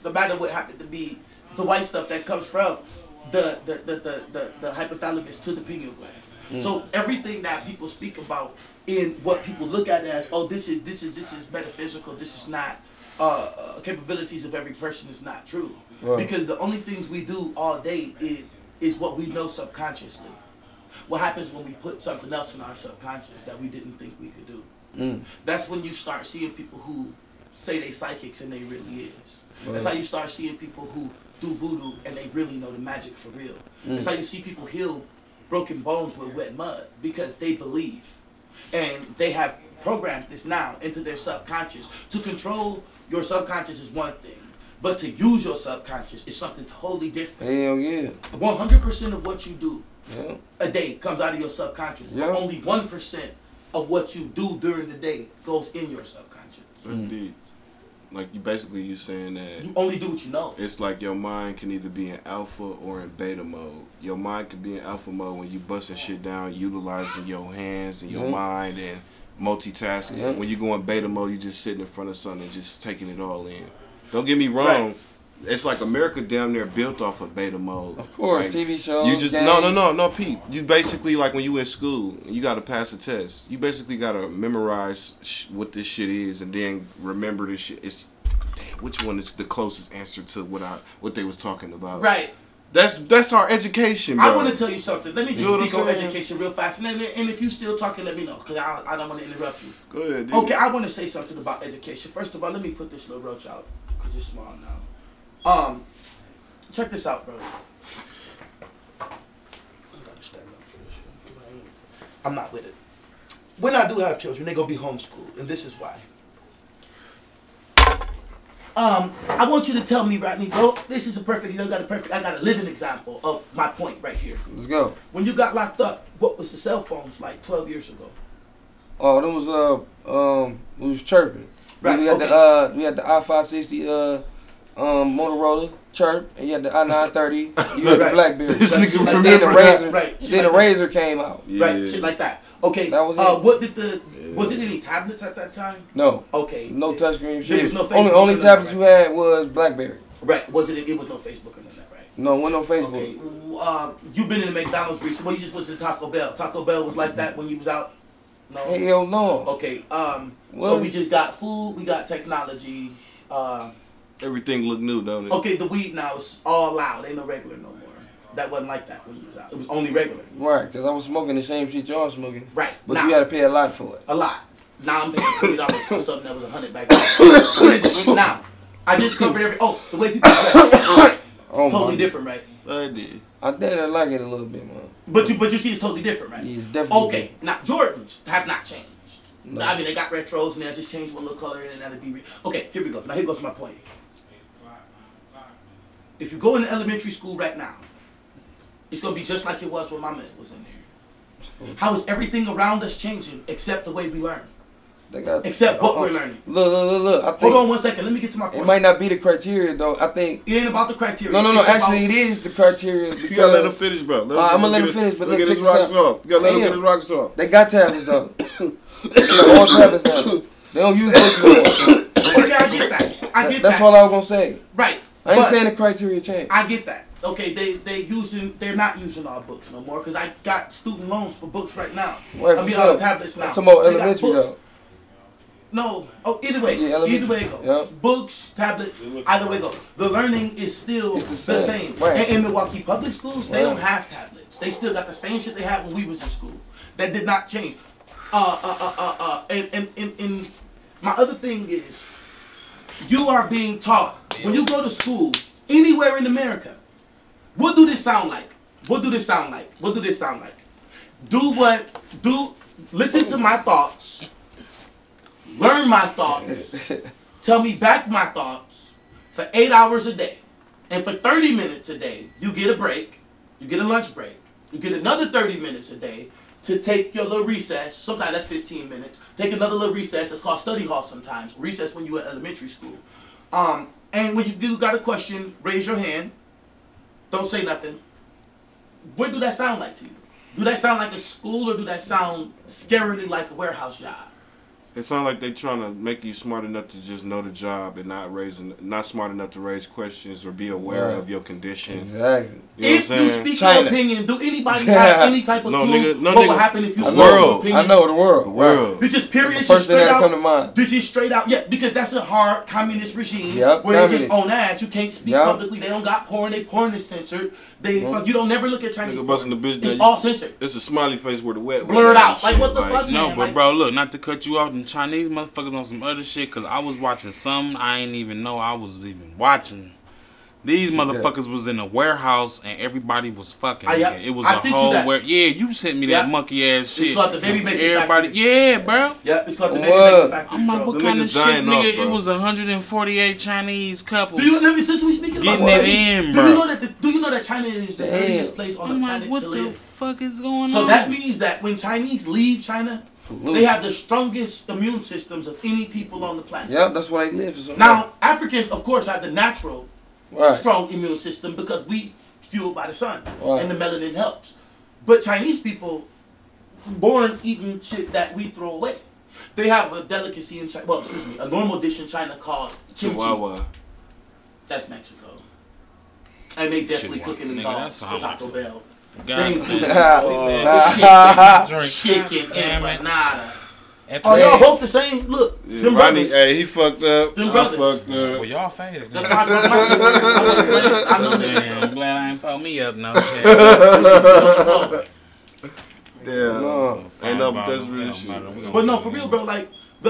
no matter what happened to be the white stuff that comes from the hypothalamus to the pineal gland. So everything that people speak about in what people look at as, oh, this is metaphysical, this is not capabilities of every person is not true. Right. Because the only things we do all day is what we know subconsciously. What happens when we put something else in our subconscious that we didn't think we could do? That's when you start seeing people who say they psychics and they really is. Right. That's how you start seeing people who do voodoo and they really know the magic for real. That's how you see people heal broken bones with wet mud, because they believe. And they have programmed this now into their subconscious. To control your subconscious is one thing, but to use your subconscious is something totally different. Hell yeah. 100% of what you do a day comes out of your subconscious, but only 1% of what you do during the day goes in your subconscious. Indeed. Like you saying that you only do what you know. It's like your mind can either be in alpha or in beta mode. Your mind can be in alpha mode when you busting shit down, utilizing your hands and your mind and multitasking. When you go in beta mode, you just sitting in front of something and just taking it all in. Don't get me wrong. Right. It's like America damn near built off of beta mode. Of course, like, TV shows. You just no, Pete. You basically, like when you in school and you got to pass a test. You basically got to memorize what this shit is and then remember this shit. It's which one is the closest answer to what they was talking about. Right. That's our education, bro. I want to tell you something. Let me just speak on education real fast, and if you still talking, let me know, because I don't want to interrupt you. Go ahead, dude. Okay, I want to say something about education. First of all, let me put this little roach out because it's small now. Check this out, bro. I'm not with it. When I do have children, they gonna be homeschooled, and this is why. I want you to tell me, Rodney, bro, this is I got a living example of my point right here. Let's go. When you got locked up, what was the cell phones like 12 years ago? Oh, them we was chirping. Right. We had the i560 Motorola chirp, and you had the i930. You had the BlackBerry. This nigga like then the Razor. Right. Then the Razor came out. Yeah. Right. Shit like that. Okay. That was it. What did was it any tablets at that time? No. Okay. No touchscreen shit. There was no Facebook. Only tablets you had was BlackBerry. Right. It was no Facebook or none of that, right? No, wasn't no Facebook. Okay. You've been in the McDonald's recently. Well, you just went to Taco Bell. Taco Bell was like that when you was out? No. Hell no. Okay. So we just got food. We got technology. Everything look new, don't it? Okay, the weed now is all loud. Ain't no regular no more. That wasn't like that when you was out. It was only regular. Right, because I was smoking the same shit y'all smoking. Right. But you got to pay a lot for it. A lot. Now I'm paying $20 for something that was $100 back then. Now, I just covered the way people dress. Totally different, right? I did. I did like it a little bit, man. But you see it's totally different, right? Yeah, it's definitely different. Now Jordans have not changed. No. I mean, they got retros and they just changed one little color and that'll be okay, here we go. Now here goes my point. If you go into elementary school right now, it's going to be just like it was when my man was in there. How is everything around us changing except the way we learn? Except what we're learning. Look. Hold on one second. Let me get to my point. It might not be the criteria, though. I think... It ain't about the criteria. No. Actually, it is the criteria. You got to let him finish, bro. I'm going to let him finish, but look, check his rocks off. You got to let him get his rocks off. They got tablets, though. All tablets now. They don't use books anymore. Okay, I get that. That's all I was going to say. Right. I ain't saying the criteria changed. I get that. Okay, they're not using our books no more because I got student loans for books right now. Right, I mean, on tablets now. I'm talking about elementary though. No. Oh, either way. Yeah, either way it goes. Yep. Books, tablets, either way it goes. The learning is still the same. Right. And in Milwaukee public schools, they don't have tablets. They still got the same shit they had when we was in school. That did not change. And my other thing is, you are being taught when you go to school anywhere in America. What do this sound like? Listen to my thoughts. Learn my thoughts. Tell me back my thoughts for 8 hours a day. And for 30 minutes a day, you get a break. You get a lunch break. You get another 30 minutes a day to take your little recess. Sometimes that's 15 minutes. Take another little recess. That's called study hall sometimes. Recess when you were in elementary school. And when you do got a question, raise your hand. Don't say nothing. What do that sound like to you? Do that sound like a school or do that sound scarily like a warehouse job? It sounds like they trying to make you smart enough to just know the job and not smart enough to raise questions or be aware of your condition. Exactly. You know If what I'm you saying? speak China. your opinion, do anybody have any type of No, clue nigga, no, what nigga. will happen if you The speak your world. opinion? I know the world. The world. This is period. The This first is thing straight that out. come to mind. This is straight out. Yeah, because that's a hard communist regime Yep, where they just communist. own ass. You can't speak Yep. publicly. They don't got porn. They porn is censored. They fuck. You don't never look at Chinese Nigga porn. busting the bitch It's down. all censored. It's a smiley face where the wet Blurred at out. and Like, shit, what the fuck, No, man? but Like, bro, look, not to cut you off, them Chinese motherfuckers on some other shit, cause I was watching something I ain't even know I was even watching. These motherfuckers was in a warehouse and everybody was fucking. Yeah. Nigga. It was I a sent you whole that. Yeah, you sent me that Yeah. monkey ass shit. It's called the baby making Everybody, factory. yeah, bro. Yeah, it's called the baby What? making factory. I'm like, bro. what Them kind of niggas shit, dying off, nigga? bro. It was 148 Chinese couples. Do you let me since we speaking about Getting it Chinese, in, do bro. you know that do you know that China is the Damn. dirtiest place on the I'm like, planet what to the live? fuck is going So on? that means that when Chinese leave China, they have the strongest immune systems of any people on the planet. Yep, that's why they live for so long. Now, Africans, of course, have the natural Right. strong immune system because we fueled by the sun Right. and the melanin helps. But Chinese people, born eating shit that we throw away. They have a delicacy in China. Well, excuse me, a normal dish in China called kimchi. Chihuahua. That's Mexico. And they definitely Chihuahua. cooking them Nigga, dogs that for sounds- Taco Bell. God, They ain't man. food. Drink Chicken damn it. empanada. At Oh, the- y'all both the same? Look, Yeah, them Ronnie, brothers. hey, he fucked up. Them I brothers. fucked Well, up. y'all faded. That's why I told my sister, I know this. Man, I'm glad I ain't put me up no shit. Yeah. No. Ain't no, but that's real shit. But no, for real, bro. Like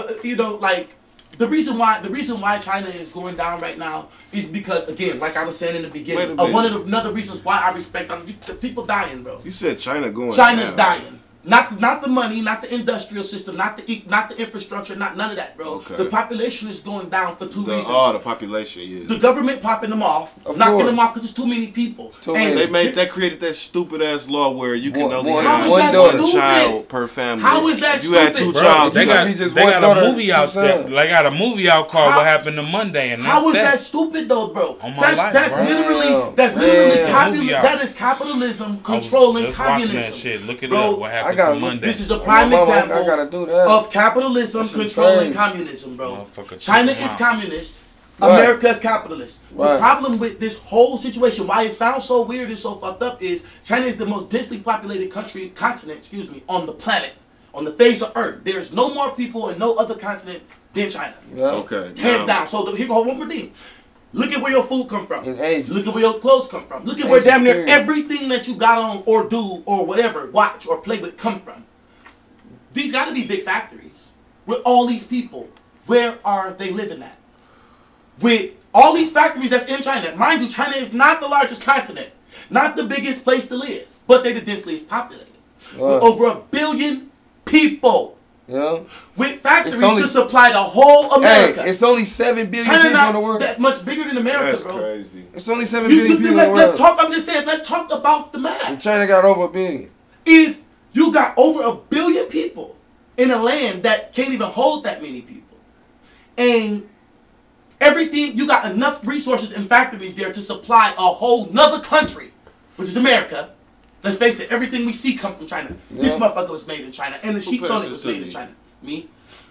the reason why China is going down right now is because, again, like I was saying in the beginning, Wait a minute. one of the another reasons why I respect them. The people dying, bro. You said China going China's down. dying. Not the money, not the industrial system, not the infrastructure, not none of that, bro. Okay. The population is going down for two reasons. The population, yeah. The government popping them off, Of knocking course. them off because there's too many people. Too And many. They created that stupid ass law where you can One- only one- have How is that one stupid? child per family. How is that If you had two stupid? Bro, child, they you got, be just they one got daughter, a movie out two there. sons. They got a movie out called How- What Happened to Monday, and that's How is that. that stupid though, bro? On my life, That's bro. literally Damn. that is capitalism controlling Just watching communism. that shit. Look it Bro, up. What I happened gotta to look- Monday? This is a prime Mama, example I gotta do that. of capitalism That's controlling crazy. communism, bro. Motherfucker China took is them out. communist. Right. America is capitalist. The Right. problem with this whole situation, why it sounds so weird and so fucked up, is China is the most densely populated continent, on the planet, on the face of Earth. There's no more people in no other continent than China. Yeah. Okay. Hands now- down. So here go one more thing. Look at where your food come from. In Asia. Look at where your clothes come from. Look at where Asia, damn near period. everything that you got on or do or whatever, watch or play with come from. These got to be big factories. With all these people, where are they living at? With all these factories that's in China. Mind you, China is not the largest continent. Not the biggest place to live. But they're the densely populated. Right. With over 1 billion people. Yeah. With factories It's only- to supply the whole America. Hey, it's only 7 billion China people in the not world. that much bigger than America, That's bro. crazy. It's only 7 billion people in the let's world. talk. I'm just saying. Let's talk about the And math. China got over 1 billion. If you got over 1 billion people in a land that can't even hold that many people, and everything, you got enough resources and factories there to supply a whole nother country, which is America. Let's face it, everything we see come from China. This Yeah. motherfucker was made in China, and the sheets passed on it this was to made me? in China. Me.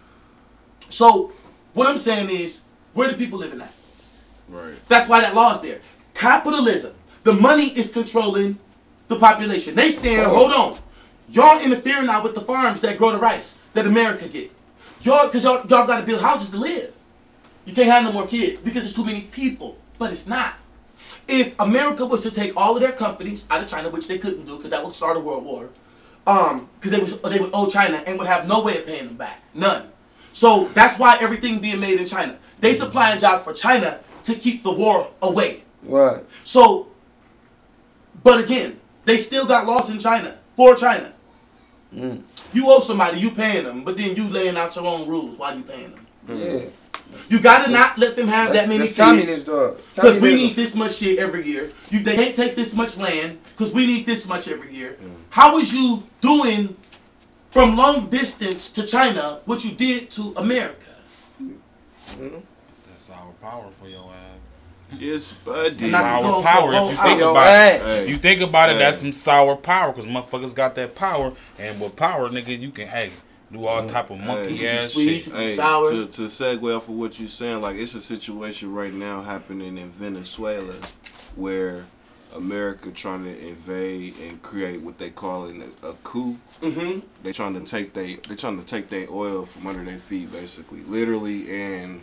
So, what I'm saying is, where do people living at? Right. That's why that law is there. Capitalism. The money is controlling the population. They saying, hold on, y'all interfering now with the farms that grow the rice that America get. Because y'all got to build houses to live. You can't have no more kids because there's too many people. But it's not. If America was to take all of their companies out of China, which they couldn't do because that would start a world war, because they would owe China and would have no way of paying them back. None. So that's why everything being made in China. They supplying jobs for China to keep the war away. Right. So, but again, they still got laws in China for China. Mm. You owe somebody, you paying them, but then you laying out your own rules while you paying them. Yeah. You gotta not let them have that many That's kids. communist, dog. Because we Communism. need this much shit every year. They can't take this much land because we need this much every year. How is you doing from long distance to China what you did to America? That's sour power for your ass. Yes, buddy. Not Sour going power. for a If you whole think hour. about it, Hey. if you think about it, Hey. that's some sour power because motherfuckers got that power, and with power, nigga, you can do all type of monkey ass sweet, shit. hey, sour. To segue off of what you're saying, like it's a situation right now happening in Venezuela where America trying to invade and create what they call a coup. Mm-hmm. They trying to take their oil from under their feet, basically, literally and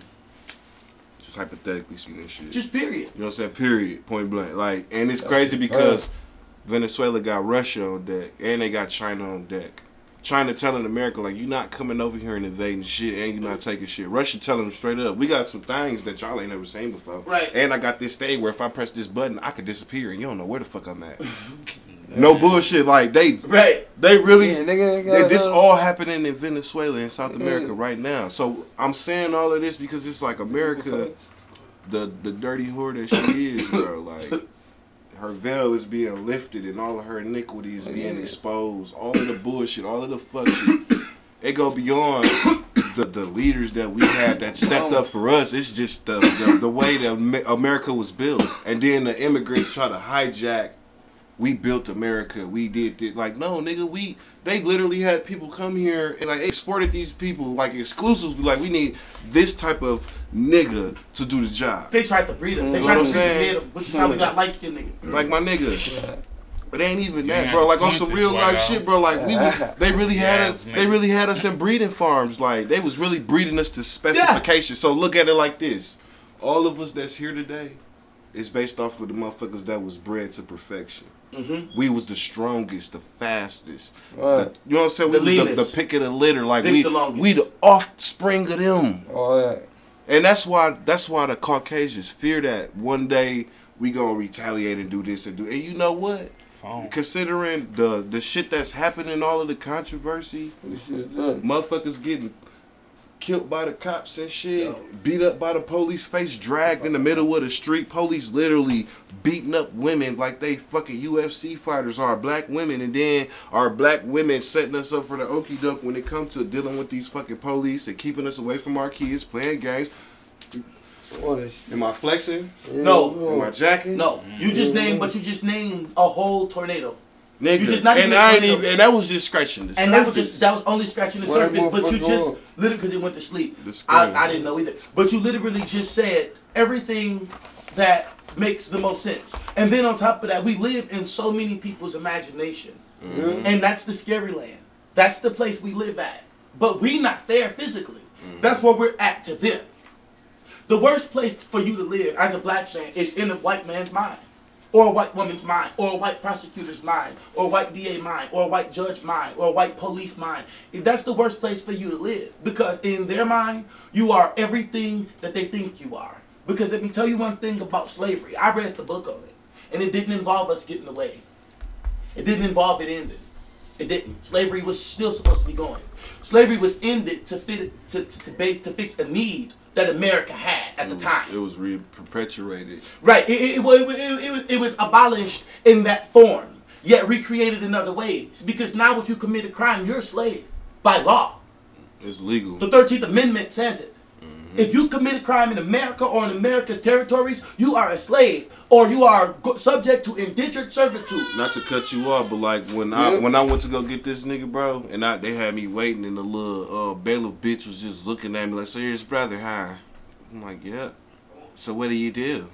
just hypothetically speaking, shit. Just period. You know what I'm saying? Period. Point blank. Like, and it's crazy because Venezuela got Russia on deck and they got China on deck. China telling America, like, you're not coming over here and invading shit and you're not taking shit. Russia telling them straight up, we got some things that y'all ain't never seen before. Right. And I got this thing where if I press this button, I could disappear and you don't know where the fuck I'm at. No bullshit. Like, they really, this all happening in Venezuela and South America right now. So I'm saying all of this because it's like America, the dirty whore that she is, bro. Like, her veil is being lifted and all of her iniquities being exposed. All of the bullshit, all of the fuck shit. It go beyond the leaders that we had that stepped up for us. It's just the way that America was built. And then the immigrants try to hijack. We built America. We did it. Like, no, nigga, they literally had people come here and like exported these people like exclusively. Like, we need this type of nigga to do the job. They tried to breed him. They tried to breed him, but you saw we got light skinned nigga. Like my nigga. But it ain't even that, bro. Like on some real life shit, bro. Like they really had us in breeding farms. Like they was really breeding us to specifications. So look at it like this: all of us that's here today is based off of the motherfuckers that was bred to perfection. Mm-hmm. We was the strongest, the fastest. You know what I'm saying? We was the pick of the litter. Like we the offspring of them. Oh yeah. And that's why the Caucasians fear that one day we gonna retaliate and do this and do. And you know what? Considering the shit that's happening, all of the controversy, motherfuckers getting killed by the cops and shit, beat up by the police, face dragged in the middle of the street, police literally beating up women like they fucking UFC fighters are, black women, and then our black women setting us up for the okie doke when it comes to dealing with these fucking police and keeping us away from our kids, playing games. Am I flexing? No. Am I jacking? No. You just named a whole tornado. Nigga. You just not and I ain't even, and that was just scratching the surface. That was only scratching the surface. But you just literally because it went to sleep. I didn't know either. But you literally just said everything that makes the most sense. And then on top of that, we live in so many people's imagination, and that's the scary land. That's the place we live at. But we not there physically. That's where we're at to them. The worst place for you to live as a black man is in a white man's mind, or a white woman's mind, or a white prosecutor's mind, or a white DA mind, or a white judge mind, or a white police mind. That's the worst place for you to live, because in their mind, you are everything that they think you are. Because let me tell you one thing about slavery. I read the book on it, and it didn't involve us getting away. It didn't involve it ending. It didn't. Slavery was still supposed to be going. Slavery was ended to fix a need that America had at the time. It was perpetuated. Right. It was abolished in that form, yet recreated in other ways. Because now if you commit a crime, you're a slave by law. It's legal. The 13th Amendment says it. If you commit a crime in America or in America's territories, you are a slave or you are subject to indentured servitude. Not to cut you off, but like when I went to go get this nigga, bro, and they had me waiting, and the little bailiff bitch was just looking at me like, "So here's brother, huh?" I'm like, "Yeah." So what do you do?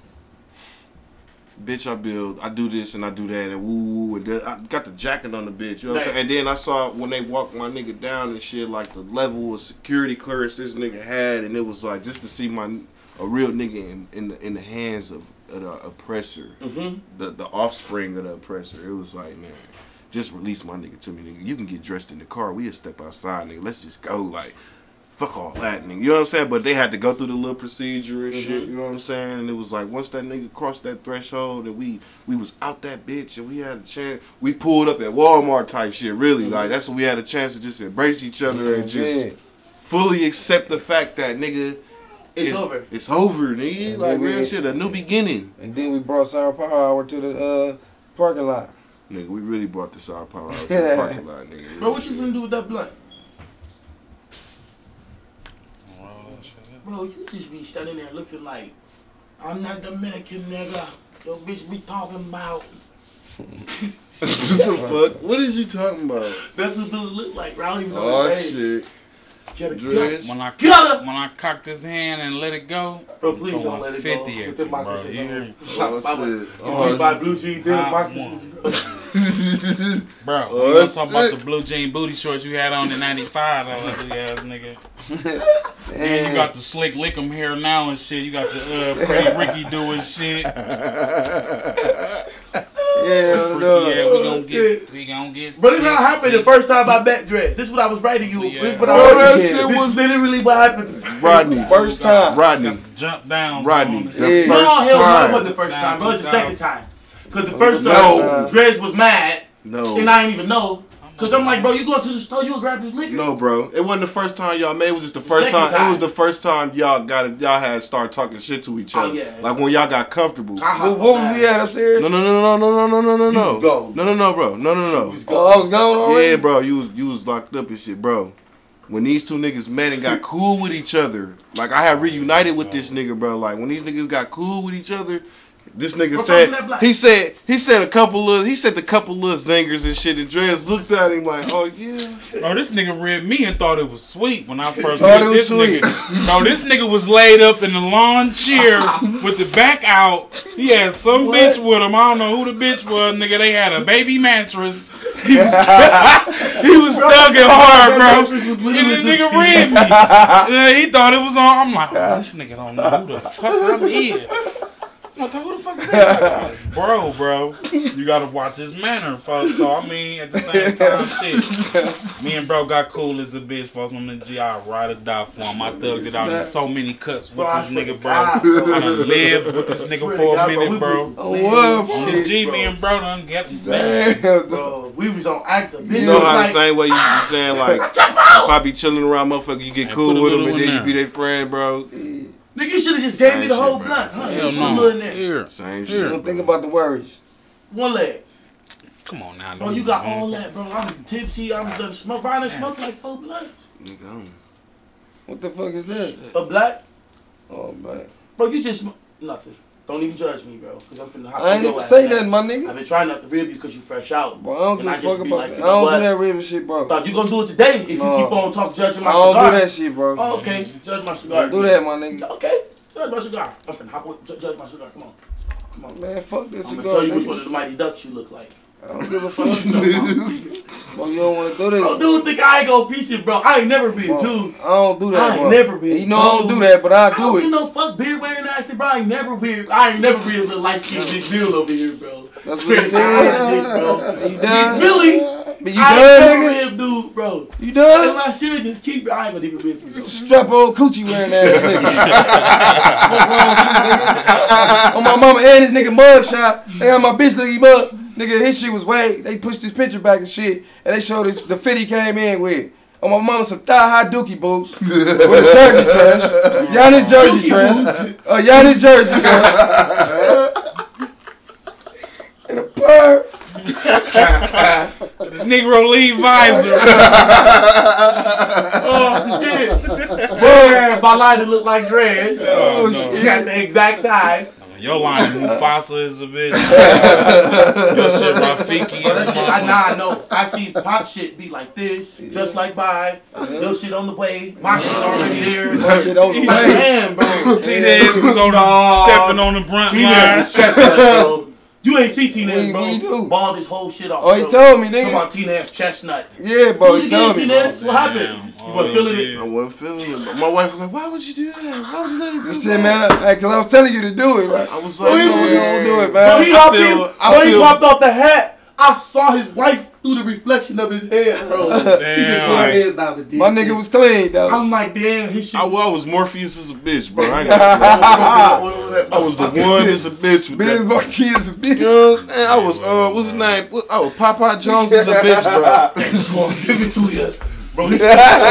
Bitch, I do this and I do that and woo, and I got the jacket on the bitch, you know what I'm saying? And then I saw when they walked my nigga down and shit, like the level of security clearance this nigga had, and it was like just to see a real nigga in the hands of the oppressor, the offspring of the oppressor. It was like, man, just release my nigga to me, nigga. You can get dressed in the car. We'll step outside, nigga. Let's just go, like. Fuck all that, nigga. You know what I'm saying? But they had to go through the little procedure and shit. You know what I'm saying? And it was like once that nigga crossed that threshold and we was out that bitch and we had a chance. We pulled up at Walmart type shit. Really, like that's when we had a chance to just embrace each other and just fully accept the fact that nigga, it's over. It's over, nigga. And like real shit, a new beginning. And then we brought Sour Power Hour to the parking lot. Nigga, we really brought the Sour Power Hour to the parking lot, nigga. Bro, what you finna do with that blunt? Bro, you just be standing there looking like, I'm not Dominican, nigga. Yo, bitch be talking about. What the fuck? What is you talking about? That's what dude look like, bro. I don't even know Oh his name. shit. Dreads. When Gotta- I cocked his hand and let it go, Bro, please don't throwing let it 50 go. at With the you, bro. moccasins You hear on. me? Oh, You buy blue jean denim Hot moccasins. Bro, Oh, we gonna talk about shit. the blue jean booty shorts you had on in '95, that ugly ass nigga. And you Damn. got the slick lick'em hair now and shit. You got the Pretty Ricky doing shit. Yeah, We gonna get. But this how it happened the first time I met Dreads. This is what I was writing you. Yeah. This is what I Bro, was that writing. shit This was- is literally what happened. Rodney. First time. Rodney. Jump down. Rodney. on The the- Yeah. No, first hell no, it time. wasn't the first time, bro. It's the second time. Because the Oh, first no. time, Dreads was mad, No. and I didn't even know. Because I'm like, bro, you going to the store, you'll grab this liquor? No, bro. It wasn't the first time y'all made. It was just the first second time. It was time. the first time y'all had started talking shit to each Oh, other. yeah. Like when y'all got comfortable. I hopped What on was we that. at upstairs? No, was gone. no, bro. No. Oh, I was gone already? Yeah, bro. You was locked up and shit, bro. When these two niggas met and got cool with each other, like I had reunited with this nigga, bro. Like when these niggas got cool with each other, this nigga What's said up with that black? he said the couple little zingers and shit. And Dreads looked at him like, oh yeah. Bro, this nigga read me and thought it was sweet when I first Thought met it was this sweet. nigga. Bro, this nigga was laid up in the lawn chair with the back out. He had some bitch with him. I don't know who the bitch was, nigga. They had a baby mattress. He was thugging hard, bro. mattress was And literally this nigga just- read me. And he thought it was on. I'm like, oh, this nigga don't know who the fuck I'm is. I'm like, who the fuck is that? Bro, you gotta watch his manner, folks. So I mean, at the same time, shit. Me and bro got cool as a bitch, folks. On the G, I ride or die for him. I thugged it out in so many cuts with Bro, I this swear nigga, to bro. God, I done lived with this I nigga swear for to a God, minute, we bro. was- Oh, what? On the Shit, G, bro. me and bro done get Damn. Bro, we was on active. Bitch You know was how like, the same way you be saying like, if I be chilling around motherfucker, you get Hey, cool put a with them little and in then you there. be their friend, bro. nigga, you should have just gave me the Same whole shit, bro. blunt. Huh? Hell Put a little in no. there. Here. Same Here. shit. Don't think about the worries. One leg. Come on now. Bro, you got all that, bro. I'm tipsy. I'm done smoke. Bro, I done smoked like 4 blunts. Nigga, I'm- What the fuck is that? A black? Oh, man. Bro, you just smoke. Nothing. Don't even judge me, bro. Because I'm finna hop I ain't on your even ass say now. nothing, my I've nigga. been trying not to rib you because you fresh out. Bro, I don't And give I a just fuck be about like, that. you I know don't what? do that river shit, bro. Thought you gonna do it today if No. you keep on judging my I don't cigar. do that shit, bro. Oh, okay. Judge my cigar. Don't do that, my nigga. Okay. Judge my cigar. I'm finna hop on. Judge my cigar. Come on. Come on. Man, fuck this I'm cigar, gonna tell you which one nigga. of the Mighty Ducks you look like. I don't give a fuck. Bro, you don't want to do that. Bro, dude think I ain't gonna piece it, bro. I ain't never been, Bro, dude. I don't do that, I ain't bro. never been. You know I don't do that, but I I don't do get it. no fuck beard wearing nasty, bro. I ain't never weird. I ain't never been a little light skinned big Bill over here, bro. That's Swear what to he God, said. bro. You done? Billy, But you I done, ain't nigga? never been, dude, bro. You And done? I should just keep it. I ain't gonna even be for you. Strap on coochie wearing ass nigga. Fuck wrong with you, nigga? On my mama and this nigga mugshot, they got my bitch look him up. Nigga, his shit was way. They pushed his picture back and shit, and they showed us the fit he came in with. On my mama some thigh-high dookie boots with a jersey dress. Giannis jersey dress. Giannis jersey dress. And a purr. Negro Lee visor. Oh, shit. Boy, my line look like dreads. Oh, no. shit. You got the exact time. Your line is Mufasa is a bitch. Your shit Rafiki. Bro, that shit, I know. I see pop shit be like this, just like by. Your shit on the way. My shit already there. My shit on the Like, way. damn, bro. T-Dez was on stepping on the front T-Nez line. is chestnut, bro. You ain't see T-Nez, bro. What he do? Balled his whole shit off. Oh, he bro. told me, Come nigga. on, T-Nez chestnut. Yeah, bro, What he you told did, me, bro. T-Nez? What happened? Damn. You wasn't feeling it? I wasn't feeling it. But my wife was like, why would you do that? Why would you let it You do said, that? man, like, cause I was telling you to do it, right? I was Oh, like, you don't do it, Bro, man. he hopped feel- in. I Bro, he feel- popped off the hat. I saw his wife through the reflection of his head, bro. She just put her Damn. head down the dick. My nigga was clean, though. I'm like, damn, his shit. I was Morpheus as a bitch, bro. I, ain't gonna- I was the one as a bitch with Biz that. Marquis is a bitch. You know what I'm saying? I was, what's his name? I was Popeye Jones as a bitch, bro. Give it to you. Bro, his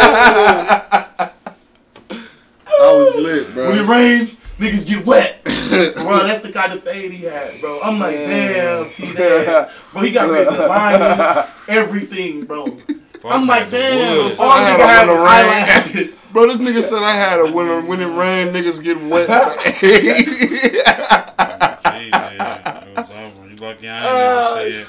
I was lit, bro. when it rains, niggas get wet. Bro, that's the kind of fade he had, bro. I'm like, damn, T-Dad. Bro, he got rid of the line, everything, bro. I'm like, damn. All Wood. I had nigga had on was the eyelashes. Bro, this nigga said I had a when it rain, niggas get wet. Gee, man, it was over. You lucky I ain't never said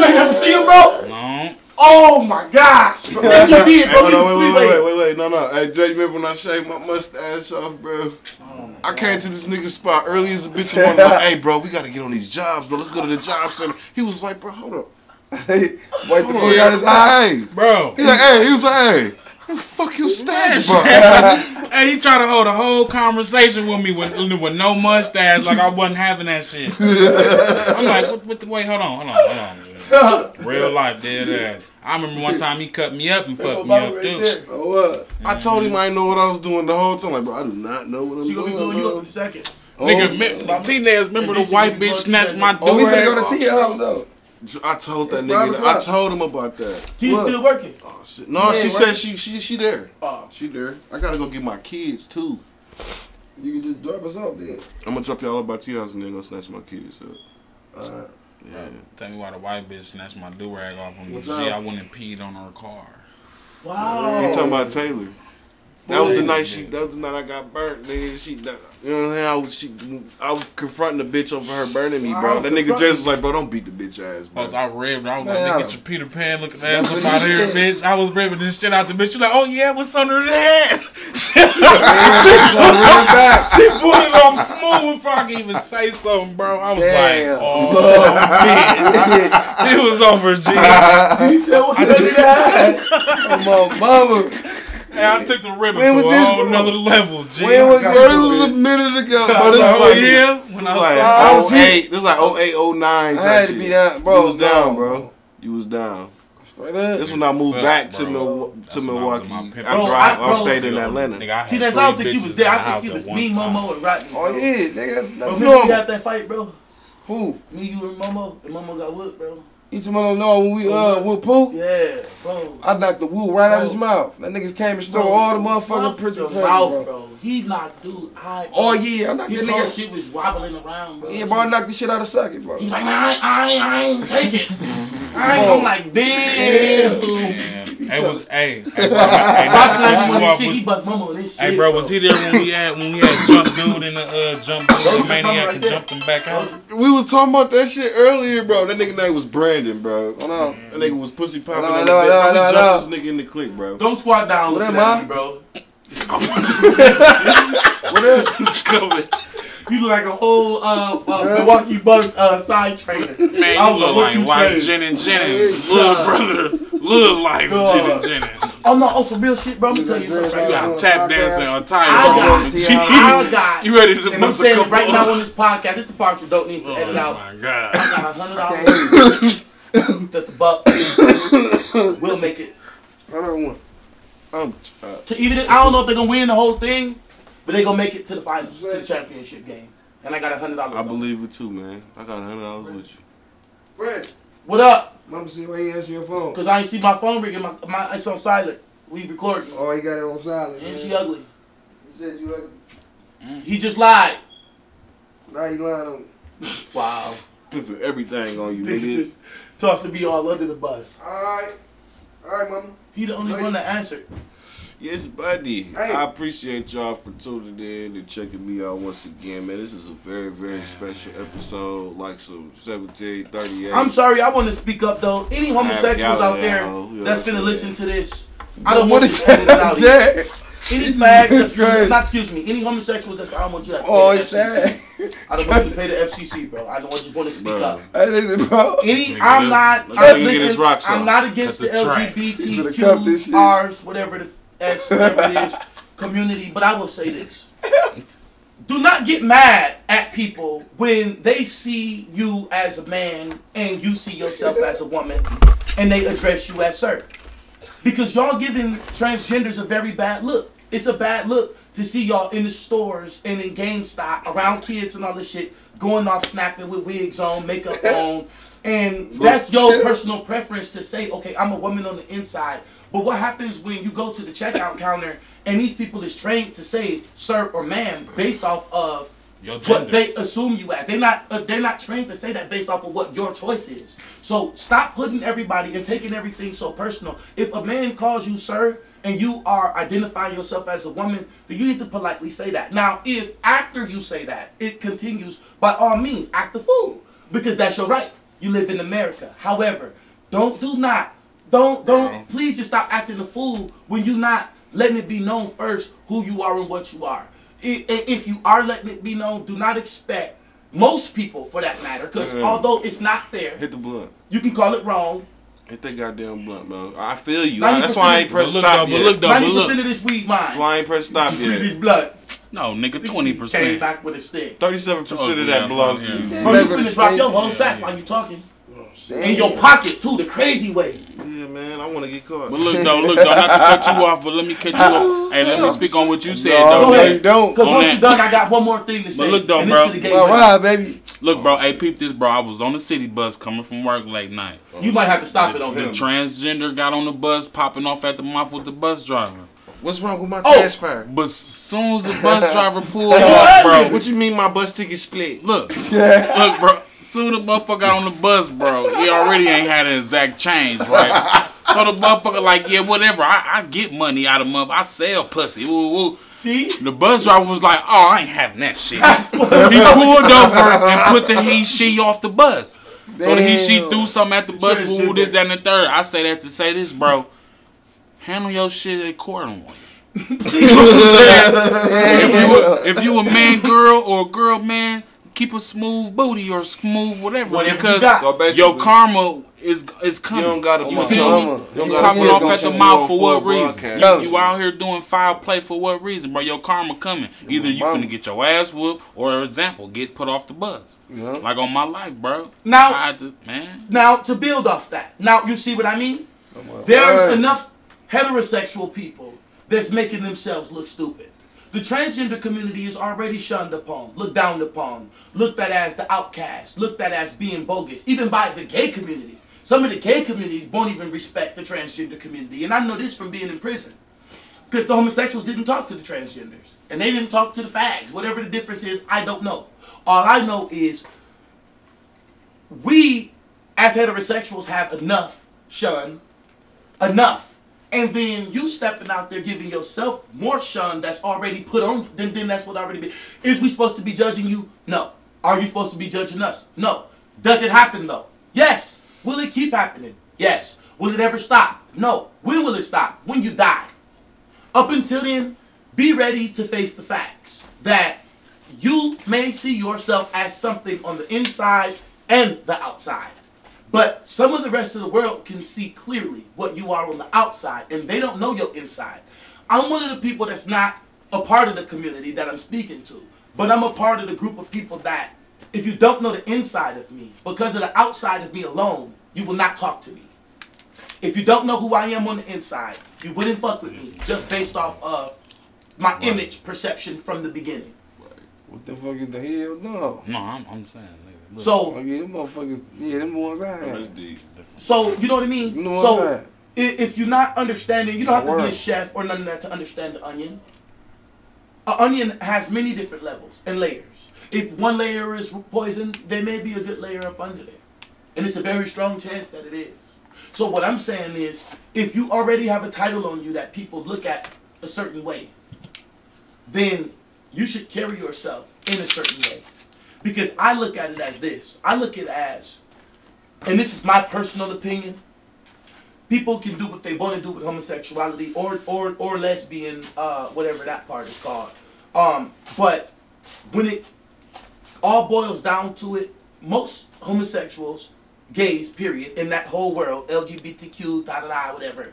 ain't never see him, bro? No. Oh my gosh. Yes, you did, bro. Hey, He was three-way. wait. No. Hey, Jay, you remember when I shaved my mustache off, bro? I came to this nigga's spot early as a bitch and I'm like, hey, bro, we gotta get on these jobs, bro. Let's go to the job center. He was like, bro, hold up. Wait, the Hold boy got his eye. Hey. Bro. He was like, hey, who the fuck your stash, bro? Hey, he tried to hold a whole conversation with me with no mustache, like I wasn't having that shit. I'm like, wait, hold on. Real life, dead ass. I remember one time he cut me up and fucked me up too. Oh, what? I told him I didn't know what I was doing the whole time. Like, bro, I do not know what I'm She gonna be doing. blowing you Bro. up in a second. Nigga, teenagers, remember the white bitch snatched my Oh, we finna do-rag go to Tia house though. I told that It's 5 nigga. o'clock. I told him about that. T's What? still working. Oh, shit. No, Yeah, she right. said she there. Oh. She there. I gotta go get my kids too. You can just drop us off then. I'm gonna drop y'all up by T house and then go snatch my kids up. Yeah. Tell me why the white bitch snatched my do-rag off on me. What's Gee, up? I went and peed on her car. Wow. You talking about Taylor? That was the night That was the night I got burnt. Nigga, you know what I'm saying? I was confronting the bitch over her burning me, bro. That nigga just was like, bro, don't beat the bitch ass, bro. I ribbed her. I was like, Man, nigga, get your Peter Pan looking ass That's up what out he here, did. bitch. I was ribbing this shit out the bitch. She like, oh yeah, what's under the head? Run back. She put it off smooth before I could even say something, bro. I was Damn. like, oh man. It was over, G. He said, what's that? Come on, mama. And I took the ribbon When to was a this, whole bro? nother level, G. When was Bro, this was a minute ago. Bro, this Oh was like, yeah, when I like saw was 08. This was like 08, 09 I type had to shit. be down, bro. You was down, bro. You was down. Straight up. This when I moved Sucked, back to bro. That's when I was Milwaukee in my pimp. after Bro, I bro, stayed in Nigga, Atlanta. I had T-Ness, I don't three think you bitches was there. in the I think house you at was one me, time. Momo, and Rodney. Oh yeah, nigga, that's Bro, remember normal. we had that fight, bro? Who? Me, you, and Momo. And Momo got whooped, bro. Each one don't know when we with Pooh. Yeah, bro. I knocked the woo right out his mouth. That niggas came and stole all the motherfucking fuck prison your papers, mouth, bro. He knocked dude eye. Oh yeah, I knocked His that whole nigga. shit was wobbling around, bro. Yeah, bro, I knocked the shit out of socket, bro. He's like, I ain't take it. I'm like, damn. Yeah. Hey, was hey, Watch hey, him on this shit. was, He bust Momo on this shit. hey, bro, was he there when we had jump dude and the jump dude Those the maniac right and there. jumped him back out? We was talking about that shit earlier, bro. That nigga name was Brandon, bro. Hold on. That nigga was pussy popping. No, on no, the bed. no, We no, jumped no. this nigga in the clique, bro. Don't squat down What looking am at I? me, bro. What up? He's coming. You look like a whole Milwaukee Bucks side trainer. Man, I you was look a like rookie white trainer. Jen and Jennings, little brother, little life Jen and Jennings. Oh no, on some real shit, bro. I'm gonna tell you something. You Right got now. tap dancing or I tire got, on the I got, You ready to and I'm bust a saying it couple? right now on this podcast. This is the part you don't need to Oh edit out. my god. I got $100 that the Bucks will make it. I don't want. To even, I don't know if they're gonna win the whole thing, but they're gonna make it to the finals, to the championship game. And I got $100. I believe it too, man. I got $100 with you. Fred, What up? mama said, why you answer your phone? Cause I ain't see my phone ringing. My it's on silent. We recording. Oh, he got it on silent. And man. she ugly. He said you ugly. He just lied. Now you lying on me. Wow. This is everything on you, This nigga. just tossing me all under the bus. All right, mama. He the only one that answered. Yes, buddy. Hey. I appreciate y'all for tuning in and checking me out once again, man. This is a very, very special episode, like some 1738. I'm sorry, I want to speak up though. Any homosexuals out there that's finna listen to this, I don't want you to edit it out. that? Any fags that's crazy. not, excuse me, any homosexuals that's, I don't want you to. Oh, pay it's the FCC. sad. I don't want you to pay the FCC, bro. I just want to speak Bro. up. Hey, listen, bro. Any, Nigga, I'm let's- not. let's I'm, get his listen, rocks I'm off. not against the Cut the track. You better cut this shit. LGBTQRs, whatever the S, whatever it is, community. But I will say this: do not get mad at people when they see you as a man and you see yourself as a woman, and they address you as sir, because y'all giving transgenders a very bad look. It's a bad look to see y'all in the stores and in GameStop around kids and all this shit, going off snapping with wigs on, makeup on, and that's your personal preference to say, okay, I'm a woman on the inside. But what happens when you go to the checkout counter and these people is trained to say sir or ma'am based off of Your what gender. they assume you at? They're not trained to say that based off of what your choice is. So stop putting everybody and taking everything so personal. If a man calls you sir and you are identifying yourself as a woman, then you need to politely say that. Now, if after you say that, it continues, by all means, act the fool, because that's your right. You live in America. However, don't please just stop acting a fool when you not letting it be known first who you are and what you are. If you are letting it be known, do not expect most people, for that matter, because although it's not fair, Hit the blunt. you can call it wrong. Hit that goddamn blunt, bro. I feel you. 90% That's why I ain't pressed stop yet. 90% of this weed mine. That's why I ain't pressed stop This yet. blood. No, nigga, This 20%. Came back with a stick. 37% of yeah, that belongs to yeah. you. Bro, you finna drop your whole sack while you talking. In your pocket too, the crazy way. Yeah, man. I want to get caught. But look though, not to cut you off, but let me cut you off. Hey, let me speak on what you said No, though. Go no, ahead. you don't. Because On once that. you're done, I got one more thing to say. look, though, and bro. this to the Well, gateway. ride, baby. Look, bro, hey, peep this, bro. I was on the city bus coming from work late night. You might have to stop it on The him. transgender got on the bus, popping off at the mouth with the bus driver. What's wrong with my Oh. trash fire? But as soon as the bus driver pulled off, bro, What you mean my bus ticket split? look, bro. Soon the motherfucker got on the bus, bro. He already ain't had an exact change, right? So the motherfucker like, yeah, whatever. I get money out of motherfucker. I sell pussy. Woo, woo. See? The bus driver was like, oh, I ain't having that shit. He pulled over and put the he, she off the bus. So the he, she threw something at the bus, woo, this, that, and the third. I say that to say this, bro. Handle your shit accordingly. You know what I'm saying? If you a man, girl, or a girl, man, keep a smooth booty or smooth whatever. Whatever you because got. So basically, your karma is coming. you don't gotta be You feel me? You don't You gotta popping be off on at the full mouth for what broadcast. reason? You out here doing foul play for what reason, bro? Your karma coming. Either you finna get your ass whooped, or example, get put off the bus. Yeah. Like on my life, bro. Now- I had to, man. Now, to build off that. Now, you see what I mean? There's enough heterosexual people that's making themselves look stupid. The transgender community is already shunned upon, looked down upon, looked at as the outcast, looked at as being bogus, even by the gay community. Some of the gay community won't even respect the transgender community. And I know this from being in prison. Because the homosexuals didn't talk to the transgenders. And they didn't talk to the fags. Whatever the difference is, I don't know. All I know is we, as heterosexuals, have enough shun. Enough. And then you stepping out there giving yourself more shun that's already put on you. Then that's what already been. Is we supposed to be judging you? No. Are you supposed to be judging us? No. Does it happen though? Yes. Will it keep happening? Yes. Will it ever stop? No. When will it stop? When you die. Up until then, be ready to face the facts that you may see yourself as something on the inside and the outside. But some of the rest of the world can see clearly what you are on the outside, and they don't know your inside. I'm one of the people that's not a part of the community that I'm speaking to, but I'm a part of the group of people that, if you don't know the inside of me, because of the outside of me alone, you will not talk to me. If you don't know who I am on the inside, you wouldn't fuck with me just based off of my image perception from the beginning. What the fuck is the hell? No. No, I'm saying, nigga. Look, So, Oh, yeah, them motherfuckers. Yeah, them ones I That's had. deep. So, you know what I mean? You know what So, I'm saying? if you're not understanding, you don't have to be a Word. chef or none of that to understand the onion. An onion has many different levels and layers. If one layer is poison, there may be a good layer up under there. And it's a very strong chance that it is. So what I'm saying is, if you already have a title on you that people look at a certain way, then you should carry yourself in a certain way. Because I look at it as this. I look at it as, and this is my personal opinion, people can do what they want to do with homosexuality or lesbian, whatever that part is called. But when it all boils down to it, most homosexuals, gays, period, in that whole world, LGBTQ, whatever,